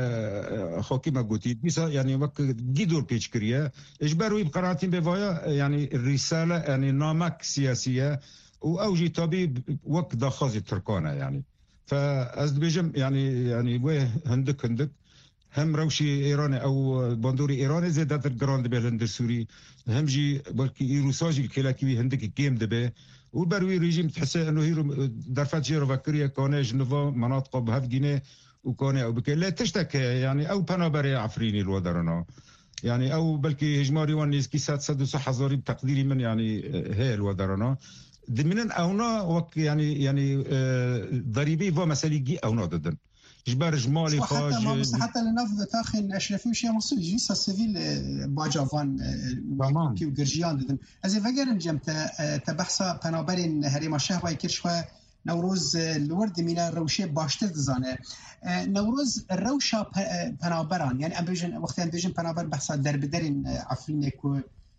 خاكي ما قلتي بيسا يعني وك جدور بيش كريه اجبروا بقراتين بفايا يعني الرساله يعني نامك سياسيه واوجي طبيب وك داخازي تركانه يعني فاز بيجم يعني يعني ويه هندك هندك هم روشي ايراني او باندوري ايراني زادت الجراند بالهند السوري هم جي بلكي ايروساجي كلاكي هندك كيم دبه وبروي ريجيم تحسه انه هيرو درفات جيرو فكريه كونيج نوفا مناطق بهفجينه وكوني او بكي لا تشتكي يعني او بنابري عفريني الودرنا يعني او بلكي هجماري وانيز كي سات سد صح حضوري بتقديري من يعني هي الودرنا دمنن اونا وك يعني يعني ضريبي فو مساليجي اونا ضدن جبر جمالي خاج حتى حتى لنف تاخن اشرفي وشي مصر جيسا سيفيل باجافان كي وجرجيان ضدن از فجر جمت تبحثا بنابرين هريما شهر كرشوا نوروز الورد من الروشة باشتر دزانه نوروز الروشة بنابران يعني ام بيجن وقت ام بيجن بنابر بحثا درب درين عفرينه كو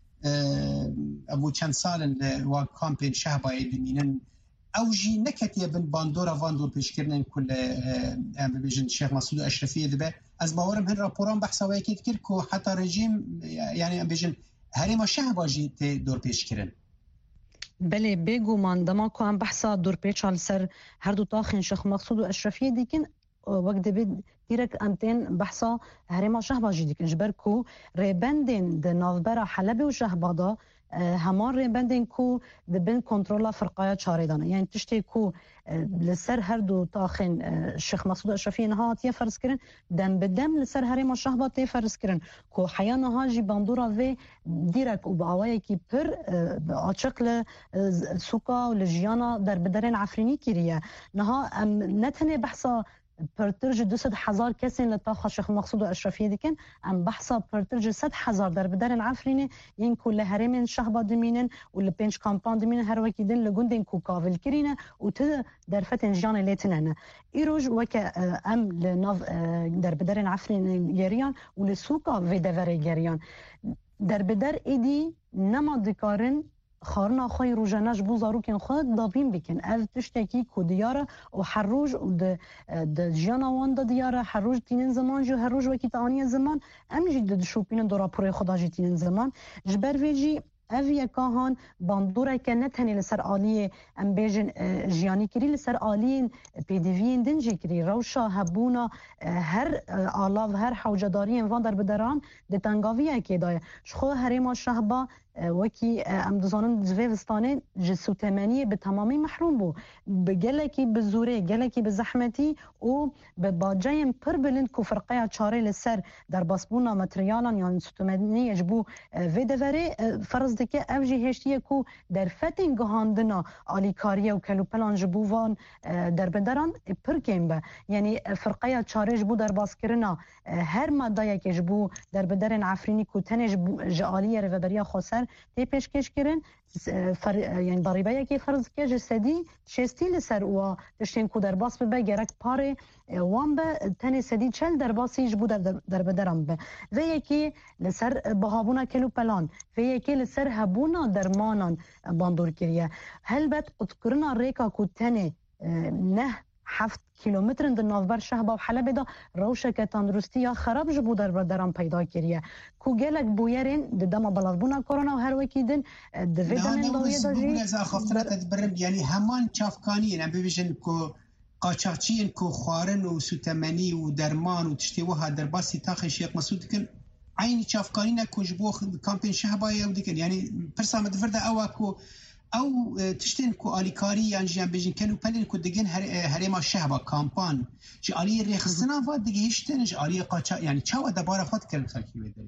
ابو چند سال و کامپین شهبای دمینن اوجی نکتی بن باندورا واندور پیشکردن کل ام بيجن شیخ مسعود اشرفی دبه از باورم هن راپوران بحثا وای کید کرد کو حتی رژیم يعني ام بيجن هریم شهباجی ته دور پیشکردن بله بگو من دما کو ام بحثا دور پیچال سر هر دو تاخن شیخ مسعود اشرفی دیکن وقت دبید دیرک امتین بحثا هرما شهباجی دیکن جبر کو ریبندین د نوبرا حلب و شهبادا همان ریبندین کو دبن کنترل فرقای چاره دانه یعنی تشتی کو لسر هر دو تاخن الشيخ مسعود اشرفي نها تي فرض كرن دم بدم لسر هري مشهبه تي فرض كرن كو حيانا هاجي باندورا في ديرك وبعوايه كي بر اشكل سوكا ولجيانا در بدرن عفريني كيريا نها نتنه بحثا پرترج دوصد هزار کسی لطاخ شیخ مقصود اشرفی دیکن ام بحثا پرترج صد هزار در بدرن عفرینه این کل هرمین شهبا دمینن و لپنج کامپان دمینن هر وکی دن لگوندن کو کاول کرینه و ته در فتن جان لیتنن ایروج وک ام لناف در بدرن عفرین گریان و لسوکا و دور گریان در بدر ایدی نما دکارن خارنا خوی روزانش بو زاروکن خود دابین بکن اف تشتکی کو دیاره و هر روز د د جنوان د دیاره هر روز تینن زمان جو هر روز وقتی تانی زمان ام جد شوپین دورا پر خدا جی تینن زمان جبر ویجی اوی کاهان باندورا که نتنی لسر آلیه ام بیجن جیانی کری لسر آلیه پیدیوین دنجی کری روشا هبونا هر آلاو هر حوجداری انوان در بدران دتنگاویه که دایه شخو هریما شهبا وکی ام دزانن زویستانه جسو تمنیه به تمامی محروم بو بگلکی بزوره گلکی بزحمتی و به باجایم پر بلند کو فرقه چاره لسر در باسبونا متریالان یعنی ستمنیه جبو و دوره فرض دکه اوجی هشتیه کو در فتن گهاندنا آلیکاریه و کلوپلان جبووان در بدران پر کم به یعنی فرقه چاره جبو در باسکرنا هر مادایه که جبو در بدرن عفرینی کو تنج جالیه رهبری خاصر تی پیشکش کردن فر... یعنی ضریبه که فرض که جسدی شستی لسر و تشتین کو در باس به گرک پاره وان به تنی سدی چل در باسیج بود در در بدرم به و یکی لسر بهابونا کلو پلان و یکی لسر هبونا درمانان باندور کریه هل بد قطقرنا ریکا کو تنی نه هفت کیلومتر در ناوبر شهبا و حلب دا روشه که تندرستی یا خراب جبو در بدرم پیدا کریه کو گلک بویرین د دما بلافبونا کرونا و هر وکی دن د ویدامین دویه دا جی از خفترات برم یعنی همان چافکانی ام ببیشن کو قاچاقچین کو خوارن و سوتمنی و درمان و تشتیوها در باسی تاخ شیخ مسعود کن عین چافکانی نکوج بو کامپین شهبا یو دیکن یعنی پرسام دفرده اوا کو او تشتين كو اليكاري يعني جان بيجن كانوا بلين كو دجن هريما شهبا كامبان جي علي ريخصنا فاد دغه هشتن جي علي قاچا يعني چاو دبار فات كرن خلكي بده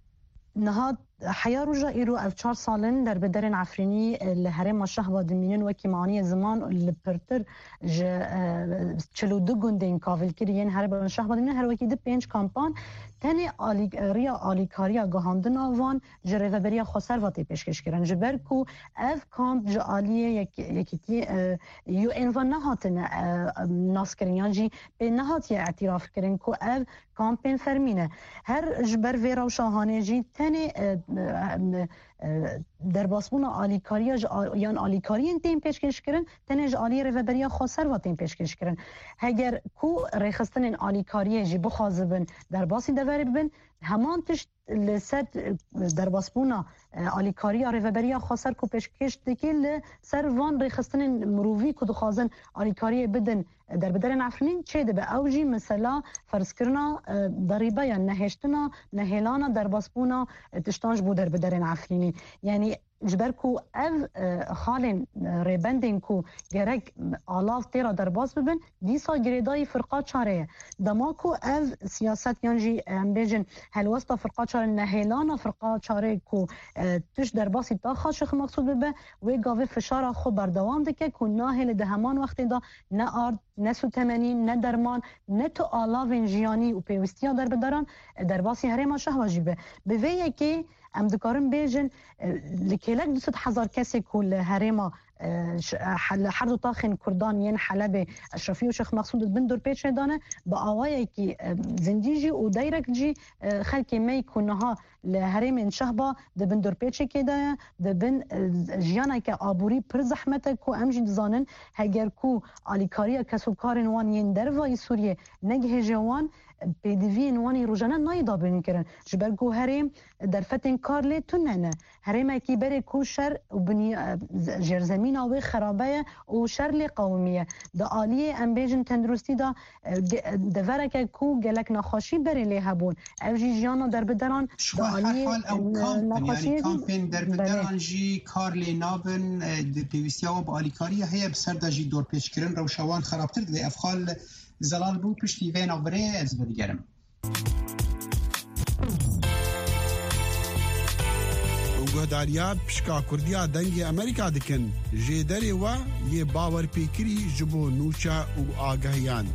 نهاد حيا رجا إيرو أف چهار سالن در بدرن عفريني الهرم شهبا دمينن وكي معاني زمان البرتر ج چلو دو گوندين كافل كريين هرم شهبا دمينن هر وكي د پنج كامبان تاني آلی ریا آلیکاریا گهاندن آوان جرفه بریا خسر واتی پیشکش کردن جبر کو اف کامپ جالیه یک یکی یو انوان نهاتن ناس کردن جی به نهاتی اعتراف کردن کو اف کامپین فرمینه هر جبر ویرا و شاهانه جی تاني در باسبونا آلیکاریا یان آلیکارین تیم پیشکش کردن تنج آلی رهبری خاصر و تیم پیشکش کردن اگر کو رخصتن آلیکاریه جی بخازبن در باسی دوره ببن همان تشت لسد در باسبونا آلیکاریا رهبری خاصر کو پیشکش دکل سر وان رخصتن مرووی کو دخازن آلیکاریه بدن در بدرن عفرین چه ده به اوجی مثلا فرض کرنا ضریبه یا نهشتنا نهلانا در باسبونا تشتانج بود در بدرن عفرینی یعنی جبر کو اف خالن ریبندین کو گرک آلاف تیرا در باز ببن دیسا گریدای فرقا چاره دما کو اف سیاست یانجی ام بیجن هلوستا فرقا چاره نهیلانا فرقا چاره کو تش در باسی تا خاشخ مقصود ببه و گاوه فشار خو بردوام دکه کو ناهل ده همان وقت دا نه آرد نه سوتمنی نه درمان نه تو آلاف جیانی و پیوستیا در بدران در باسی هرما شهوا جیبه به وی که ام دکارم بیجن لکیلک دوست هزار کسی کل هرما هر دو تاخن کردان ین حلب اشرفی و شیخ مقصود بن دور پیچ دانه با آوایی که زندیجی و دایرک جی خلکی می کنها لهرم شهبا د بن دور پیچ که ده د بن جیانا که آبوری پر زحمت کو امجی دزانن هگر کو آلیکاریا کسو کارن وان ین در وای سوریه نگه جوان پیدوین وانی روزانه نایدا بین کردن جبر کو هرم در فتن کار لی تننه هرم کی بره کوشر و بنی جرزمی زمین او خرابه او شر قومیه د عالی ام بیژن تندرستی دا د ورکه کو گلک نخاشی بری له هبون او جیانا در بدران د عالی نخاشی کامپین در بدران جی کارل نابن د پیوسیا و بالیکاری هي بسر د جی دور پیش کردن روشوان خرابتر د افخال زلال بو پشتی وین اوبره از بگیرم گهداریات پشکا کردیا دنگی امریکا دکن جیدری و یه باور پیکری جبو نوچا و آگاهیان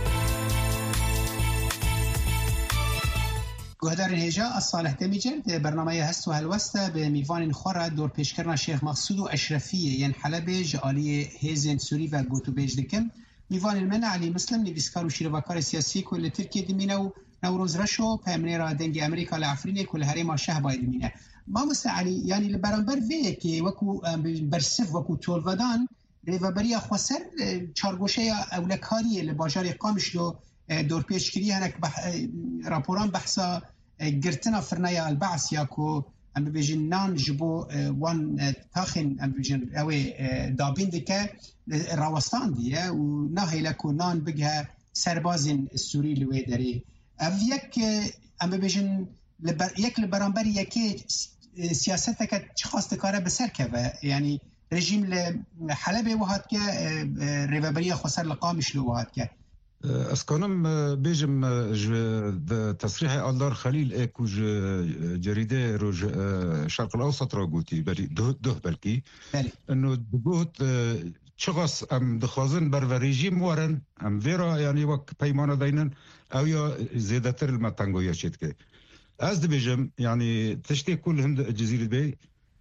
گهدار هجا از صالح دمیجر در برنامه هست و هلوسته به میوان خورا دور پیشکرنا شیخ مقصود و اشرفیه ین حلب جعالی هیزن سوری و گوتو بیج دکن میوان المنع علی مسلم نویسکار و شیروکار سیاسی کل ترکیه دمینه و نوروز رشو پامنه را دنگ امریکا لعفرینه کل هریم شه باید دمینه ما مستعلی یعنی لبرانبر وی که وکو برسف وکو تولودان ریوبری خسر چارگوشه اولکاری لباجار قامش لو دور پیشگیری هنک بح... راپوران بحثا گرتنا فرنایا البعث یا کو ام بيجن نان جبو وان تاخن ام بيجن اوي دابين دكه راوستان دي و نهي لكو نان بقها سربازين السوري لوي دري افيك ام بيجن لبر... يك لبرانبر يكي سياستك خاص كاره بسركه يعني رژیم حلب وهات که ریوبری خسر لقامش لو وهات که اسكانم بيجم تصريح الله خليل اكو جريده روج الشرق الاوسط راغوتي بري ده بلكي انه دغوت شخص ام دخوازن بر رژیم ورن ام فيرا يعني وك بيمانه دينن او يا زيادتر المتانغويا شتكه از بيجم يعني تشتي كل هند جزيره بي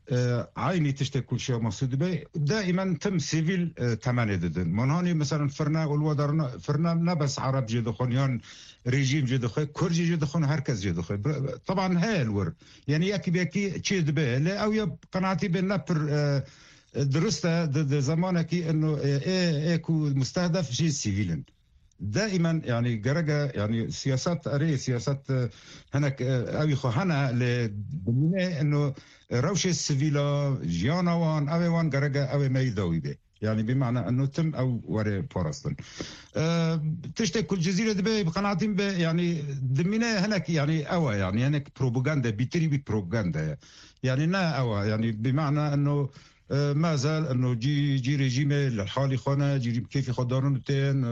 عيني تشتكي كل شيء مقصود به دائما تم سيفيل تمانية ددن منهاني مثلا فرنا والودرنا فرنا نبس عرب جدخونيان ريجيم جدخون كرجي جدخون هركز جدخون طبعا هاي الور يعني يكي بيكي تشيد به لا او يب قناعتي بالنبر درسته ضد زمانك انه ايه ايكو مستهدف شيء سيفيلن دائما يعني جرجة يعني سياسات اري سياسات هناك اوي خو هنا لبنيه انه روش السفيلا جيانوان اوي جرجة اوي ميدوي به يعني بمعنى انه تم او وري بورستن أه تشتكي كل جزيره دبي بقناعتين به يعني دمينا هناك يعني اوى يعني هناك بروباغندا بيتري بروباغندا يعني نا اوى يعني بمعنى انه ما زال انه جي جي ريجيم الحالي خانه جي كيف خدارون تين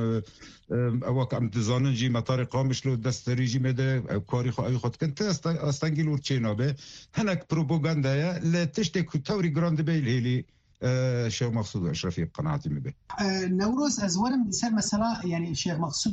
او كم تزانن جي مطار قامش لو دست ريجيم ده كاري خو اي خد كنت استنجل ورچينابه هناك بروباغندا لا تشتكي توري جراند بيل هيلي شيخ مقصود اشرفي قناعتي به نوروز ازورم سر مثلا يعني شيخ مقصود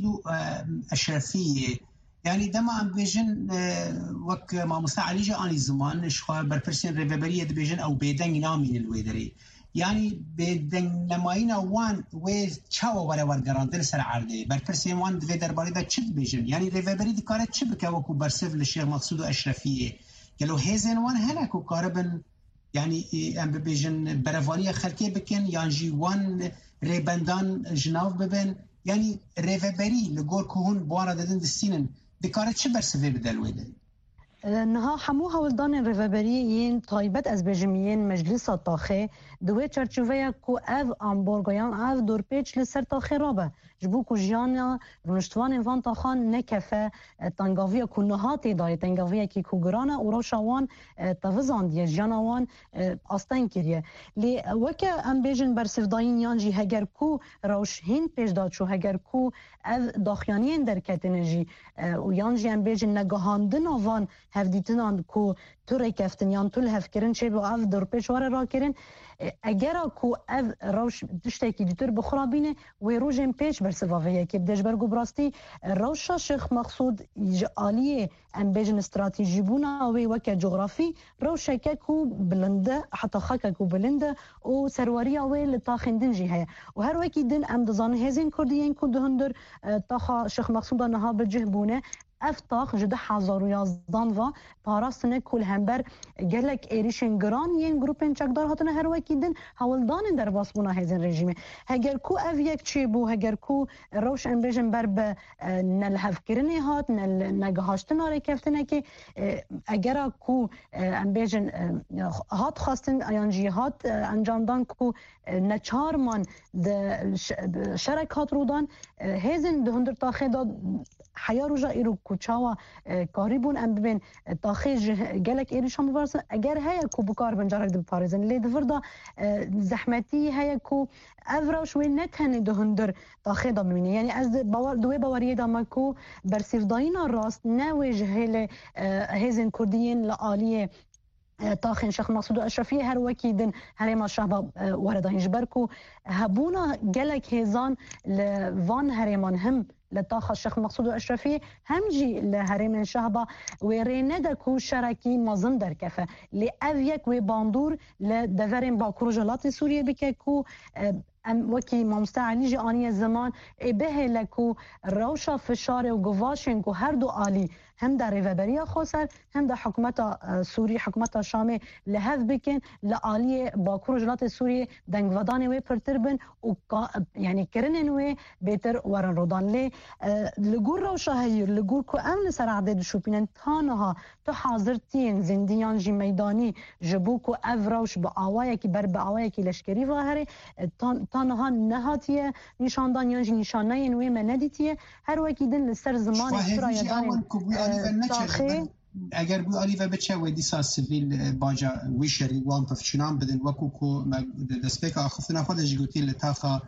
اشرفي يعني دما ام بيجن وك ما مستعلجه اني زمان شخوا برپرسين ريبريه دبيجن او بيدنگ نامين الويدري يعني بيدنگ نماينا وان وي چاو ور ور گراندل سر عرضي برپرسين وان دي درباري دا چد بيجن يعني ريبري دي کار چ بك وكو برسف للشيخ مقصود اشرفيه قالوا هيزن وان هلاكو قاربن يعني ام بيجن برفانيه خلقي بكن يعني جي وان ريبندان جناف ببن يعني ريبري لگور كون بوارا ددن دستينن بکارت چه برسوی بدل ویده؟ نها همو هولدان ریوبریین طایبت از بجمیین مجلس تاخه دوی چرچووه کو او امبورگایان او دورپیچ لسر تاخه رابه جبو کو جیانا رونشتوان وان تاخان نکفه تنگاوی کو نهاتی دای تنگاوی کی کو گرانه و روشوان توزان دی جیانا وان آستان کریه لی وکه ام بیجن برسفداین یانجی هگر کو روش هین پیش داد شو هگر کو او داخیانین در کتنجی و یانجی ام بیجن نگهاندن وان هفدیتنان کو توری کفتن یان طول هفکرن چه با او دورپیچ واره را کرن اگر کو او روش دشتکی دیتر بخرابینه و روزن پیش برسوافیه که بدش برگو براستی روشا شیخ مقصود عالیه ام بیجن استراتیجی بونا و وکه جغرافی روشا که کو بلنده حتی خاکه کو بلنده و سرواری اوی لطاخندن جی هیا و هر وکی دن ام دزان هزین کردیین کو دهندر تاخا شیخ مقصود نها بجه بونه افتاخ جده هزار و یازدان و پاراستنه کل همبر گلک ایریشن گران ین گروپن چکدار هاتنه هر وکیدن هولدان در باسبونا هزین رژیمه هگر کو او یک چی بو هگر کو روش انبیجن بر به نلحف کرنه هات نل نگهاشتن آره کفتنه که اگر کو انبیجن هات خواستن ایانجی هات انجام دان کو نچار من شرک هات رودان هزین ده هندر تاخه داد حیا روژا ایرو کوچاوا کاریبون ام ببین تاخیج گلک ایریش هم بپارسن اگر هیا کو بکار بنجارک دو بپارزن لی دفردا زحمتی هیا کو افراش وی نتنی ده هندر تاخی دا ببینی یعنی از دوی باوریه دا مکو برسیفداین راست نویج هیل هیزن کردین لآلیه تاخين شيخ مقصود اشرفيه هر وكيدن هريما الشعب وردين جبركو هبونا جلك هيزان لفان هريمان هم لطاخ الشيخ مقصود اشرفيه همجي لهريم شعبه وريندكو شركي مازن در كفه لافيك وباندور لدفرين باكروجلات سوريا بككو ام وكي مستعلي جي اني الزمان به لكو روشا فشار وقواشنكو هر دو آلي هم در ریوبریا خسر هم در حکومت سوری حکومت شام لهف بکن لآلی باکور جلات سوری دنگ ودان و پرتربن و یعنی کرنن و بهتر ورن رودان لی لگور رو شهیر لگور کو امن سر عدد شوپینن تانها تو حاضر تین زندیان جی میدانی جبو کو اوروش با آوایی کی بر با آوایی کی لشکری واهره تانها نهاتیه نشاندان یانجی نشانه نوی مندیتیه هر وکی دن لسر زمان سرایدان اگر بو آلیو بچه و دیسا سیویل باجا ویشری وان پفچنان بدن وکو کو دسپیک آخفتنا خودش گوتی لطاقا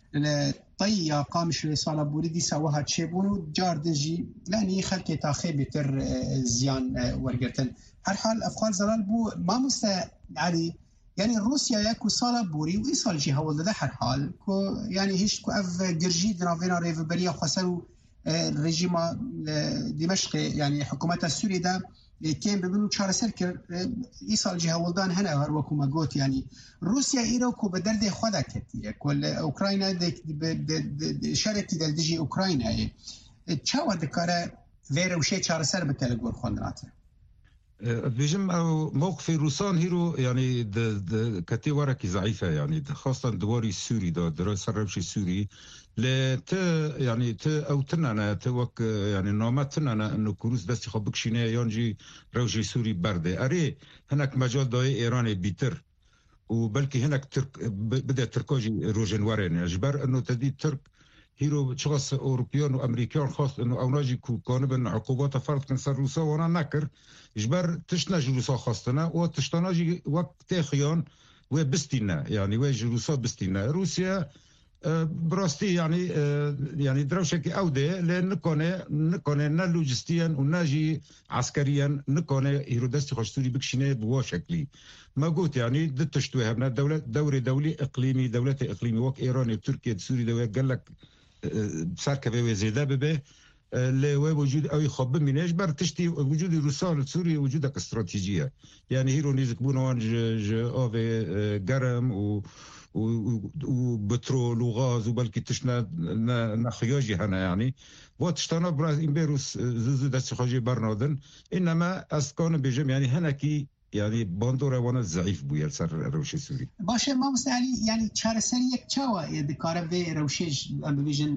لطیا قامش رسالة بوری دیسا وها چه بونو جاردجی لانی خلق تاخی بیتر زیان ورگرتن هر حال افغان زلال بو ما مستا علی يعني روسيا ياكو صالة بوري وإيصال جي هول ده هر حال كو يعني هيش كو أف جرجي درافينا ريفبريا خسروا رژیم دمشق يعني حکومت سوریه ده كان ببینو چهار سر که ای سال جه ولدان هنه هر وکو ما گوت يعني روسيا ایرو کو به درد خدا کتیه کل اوکراینا ده شرطی دل دیجی اوکراینا چاوا دکاره ویره وشه چهار سر بتل گور خوندناته بيجم او موقف روسان هيرو يعني د د كتي وركي ضعيفه يعني خاصه دواري السوري ده دراسه الروشي السوري ل ت يعني ت او تنانا توك يعني نومتنا انه كروز دستي خو بكشينه يونجي روشي سوري برده اري هناك مجال داي ايران بيتر وبلكي هناك ترك بدا تركوجي روجن ورين جبر انه تدي ترك هيرو شخص اوروبيان وامريكان خاص انه اوناجي كونبن عقوبات فرض كنسر روسا وانا نكر جبر تشناج روسا خاصتنا وتشتناجي وقت خيان وبستينا يعني ويج روسا بستينا روسيا براستي يعني يعني دروشكي اودي لان نكونه نكونه نا لوجستيا وناجي عسكريا نكونه هيرو دستي خشتوري بكشينه بوا شكلي ما قلت يعني دتشتوها من دوله دوري دولي اقليمي دوله اقليمي وك ايران وتركيا سوريا دولة قال لك بسركه وزيده به اللي وجود او يخب مناش بر تشتي وجود روسان سوريا وجودك استراتيجيه يعني هيرو نيزك بونوان اوفي قرم و وبترول وغاز وبلكي تشنا نخياجي هنا يعني وتشتنا براز امبيروس زوزو دست خاجي برنادن انما اسكان بيجم يعني هنا كي يعني باندورا وانا ضعيف بويا سر روشي سوري باشه ما مسالي يعني چهار سر یک چاوا دکاره به روشي ام بيجن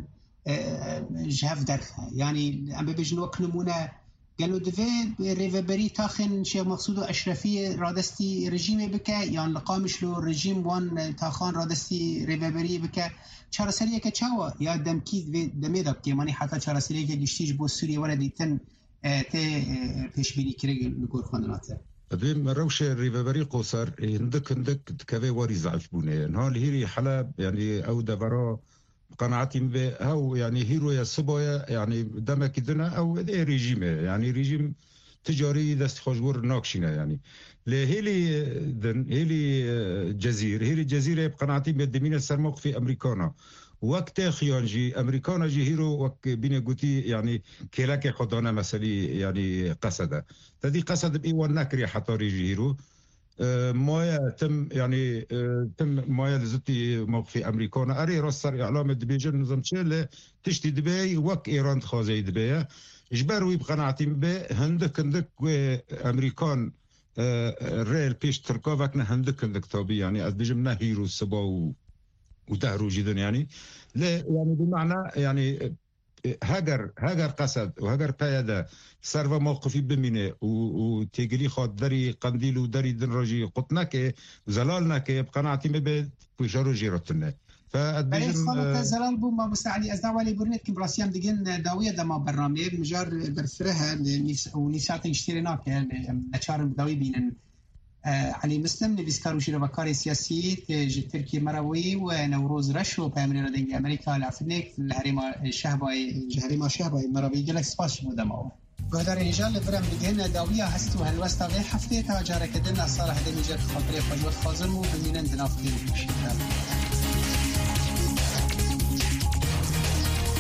جهف درخه يعني ام بيجن وكنمونه قالوا دفي ريفبري تاخن شيخ مقصود اشرفي رادستي رژیم بکه یا لقامش لو رژیم وان تاخان رادستي ريفبري بکه چهار سریه که چاوا یا دمکی دمه دب که معنی حتی چهار سریه که گشتیج بو سوریه ولدی تن ته پیش بینی کړي لګور خواندناته دیم روش ريفبري قصر عندك عندك كذا وري ضعف بونه نهال هيري حلب يعني او دبرا قناعتي به او يعني هيرو يا صبايا يعني دمك دنا او اي ريجيم يعني ريجيم تجاري دست خوشبور ناكشينا يعني لهيلي دن هيلي جزير هيلي جزيره بقناعتي بدمين السرموق في امريكانا وقت خيانجي امريكانا جي هيرو وك بين قوتي يعني كلاكي خدانا مسالي يعني قصده تدي قصد باي ونكري حتى ريجي هيرو مويا تم يعني تم مويا لزتي موقفي امريكانا اري رصر اعلام دبيجن نظام شله تشتي دبي وك ايران تخازي دبي اجبروا بقناعتي به هندك هندك امريكان الريل بيش تركوفكنا هندك هندك طبي يعني از بيجمنا هيرو سبا ودهرو جدا يعني لا يعني بمعنى يعني هاجر هاجر قصد وهاجر قيادة صار موقفي بمينة وتيجري خاد دري قنديل ودري دنرجي قطناك زلالناك بقناعتي مبد وجرو جيرتنا فأدبيجم خالد زلال بو ما مساعدي أزداوالي برنت كم راسيام دقين داوية دما برنامج مجار برفرها ونساعد يشتريناك نشار داوي بينن علي مسلم نبيسكارو شيربكاري سياسي تركي مروي ونوروز رشو بامريكا دنجي أمريكا لعفنك الهريمة شهباي جهريمة شهباي مروي جلك سباش مدمو قدر رجال برم بدهن داوية هستو هالوستا غير حفتي تاجارة كدنا صالح دميجر خاطري فجوة خازم وبمينن دنافذين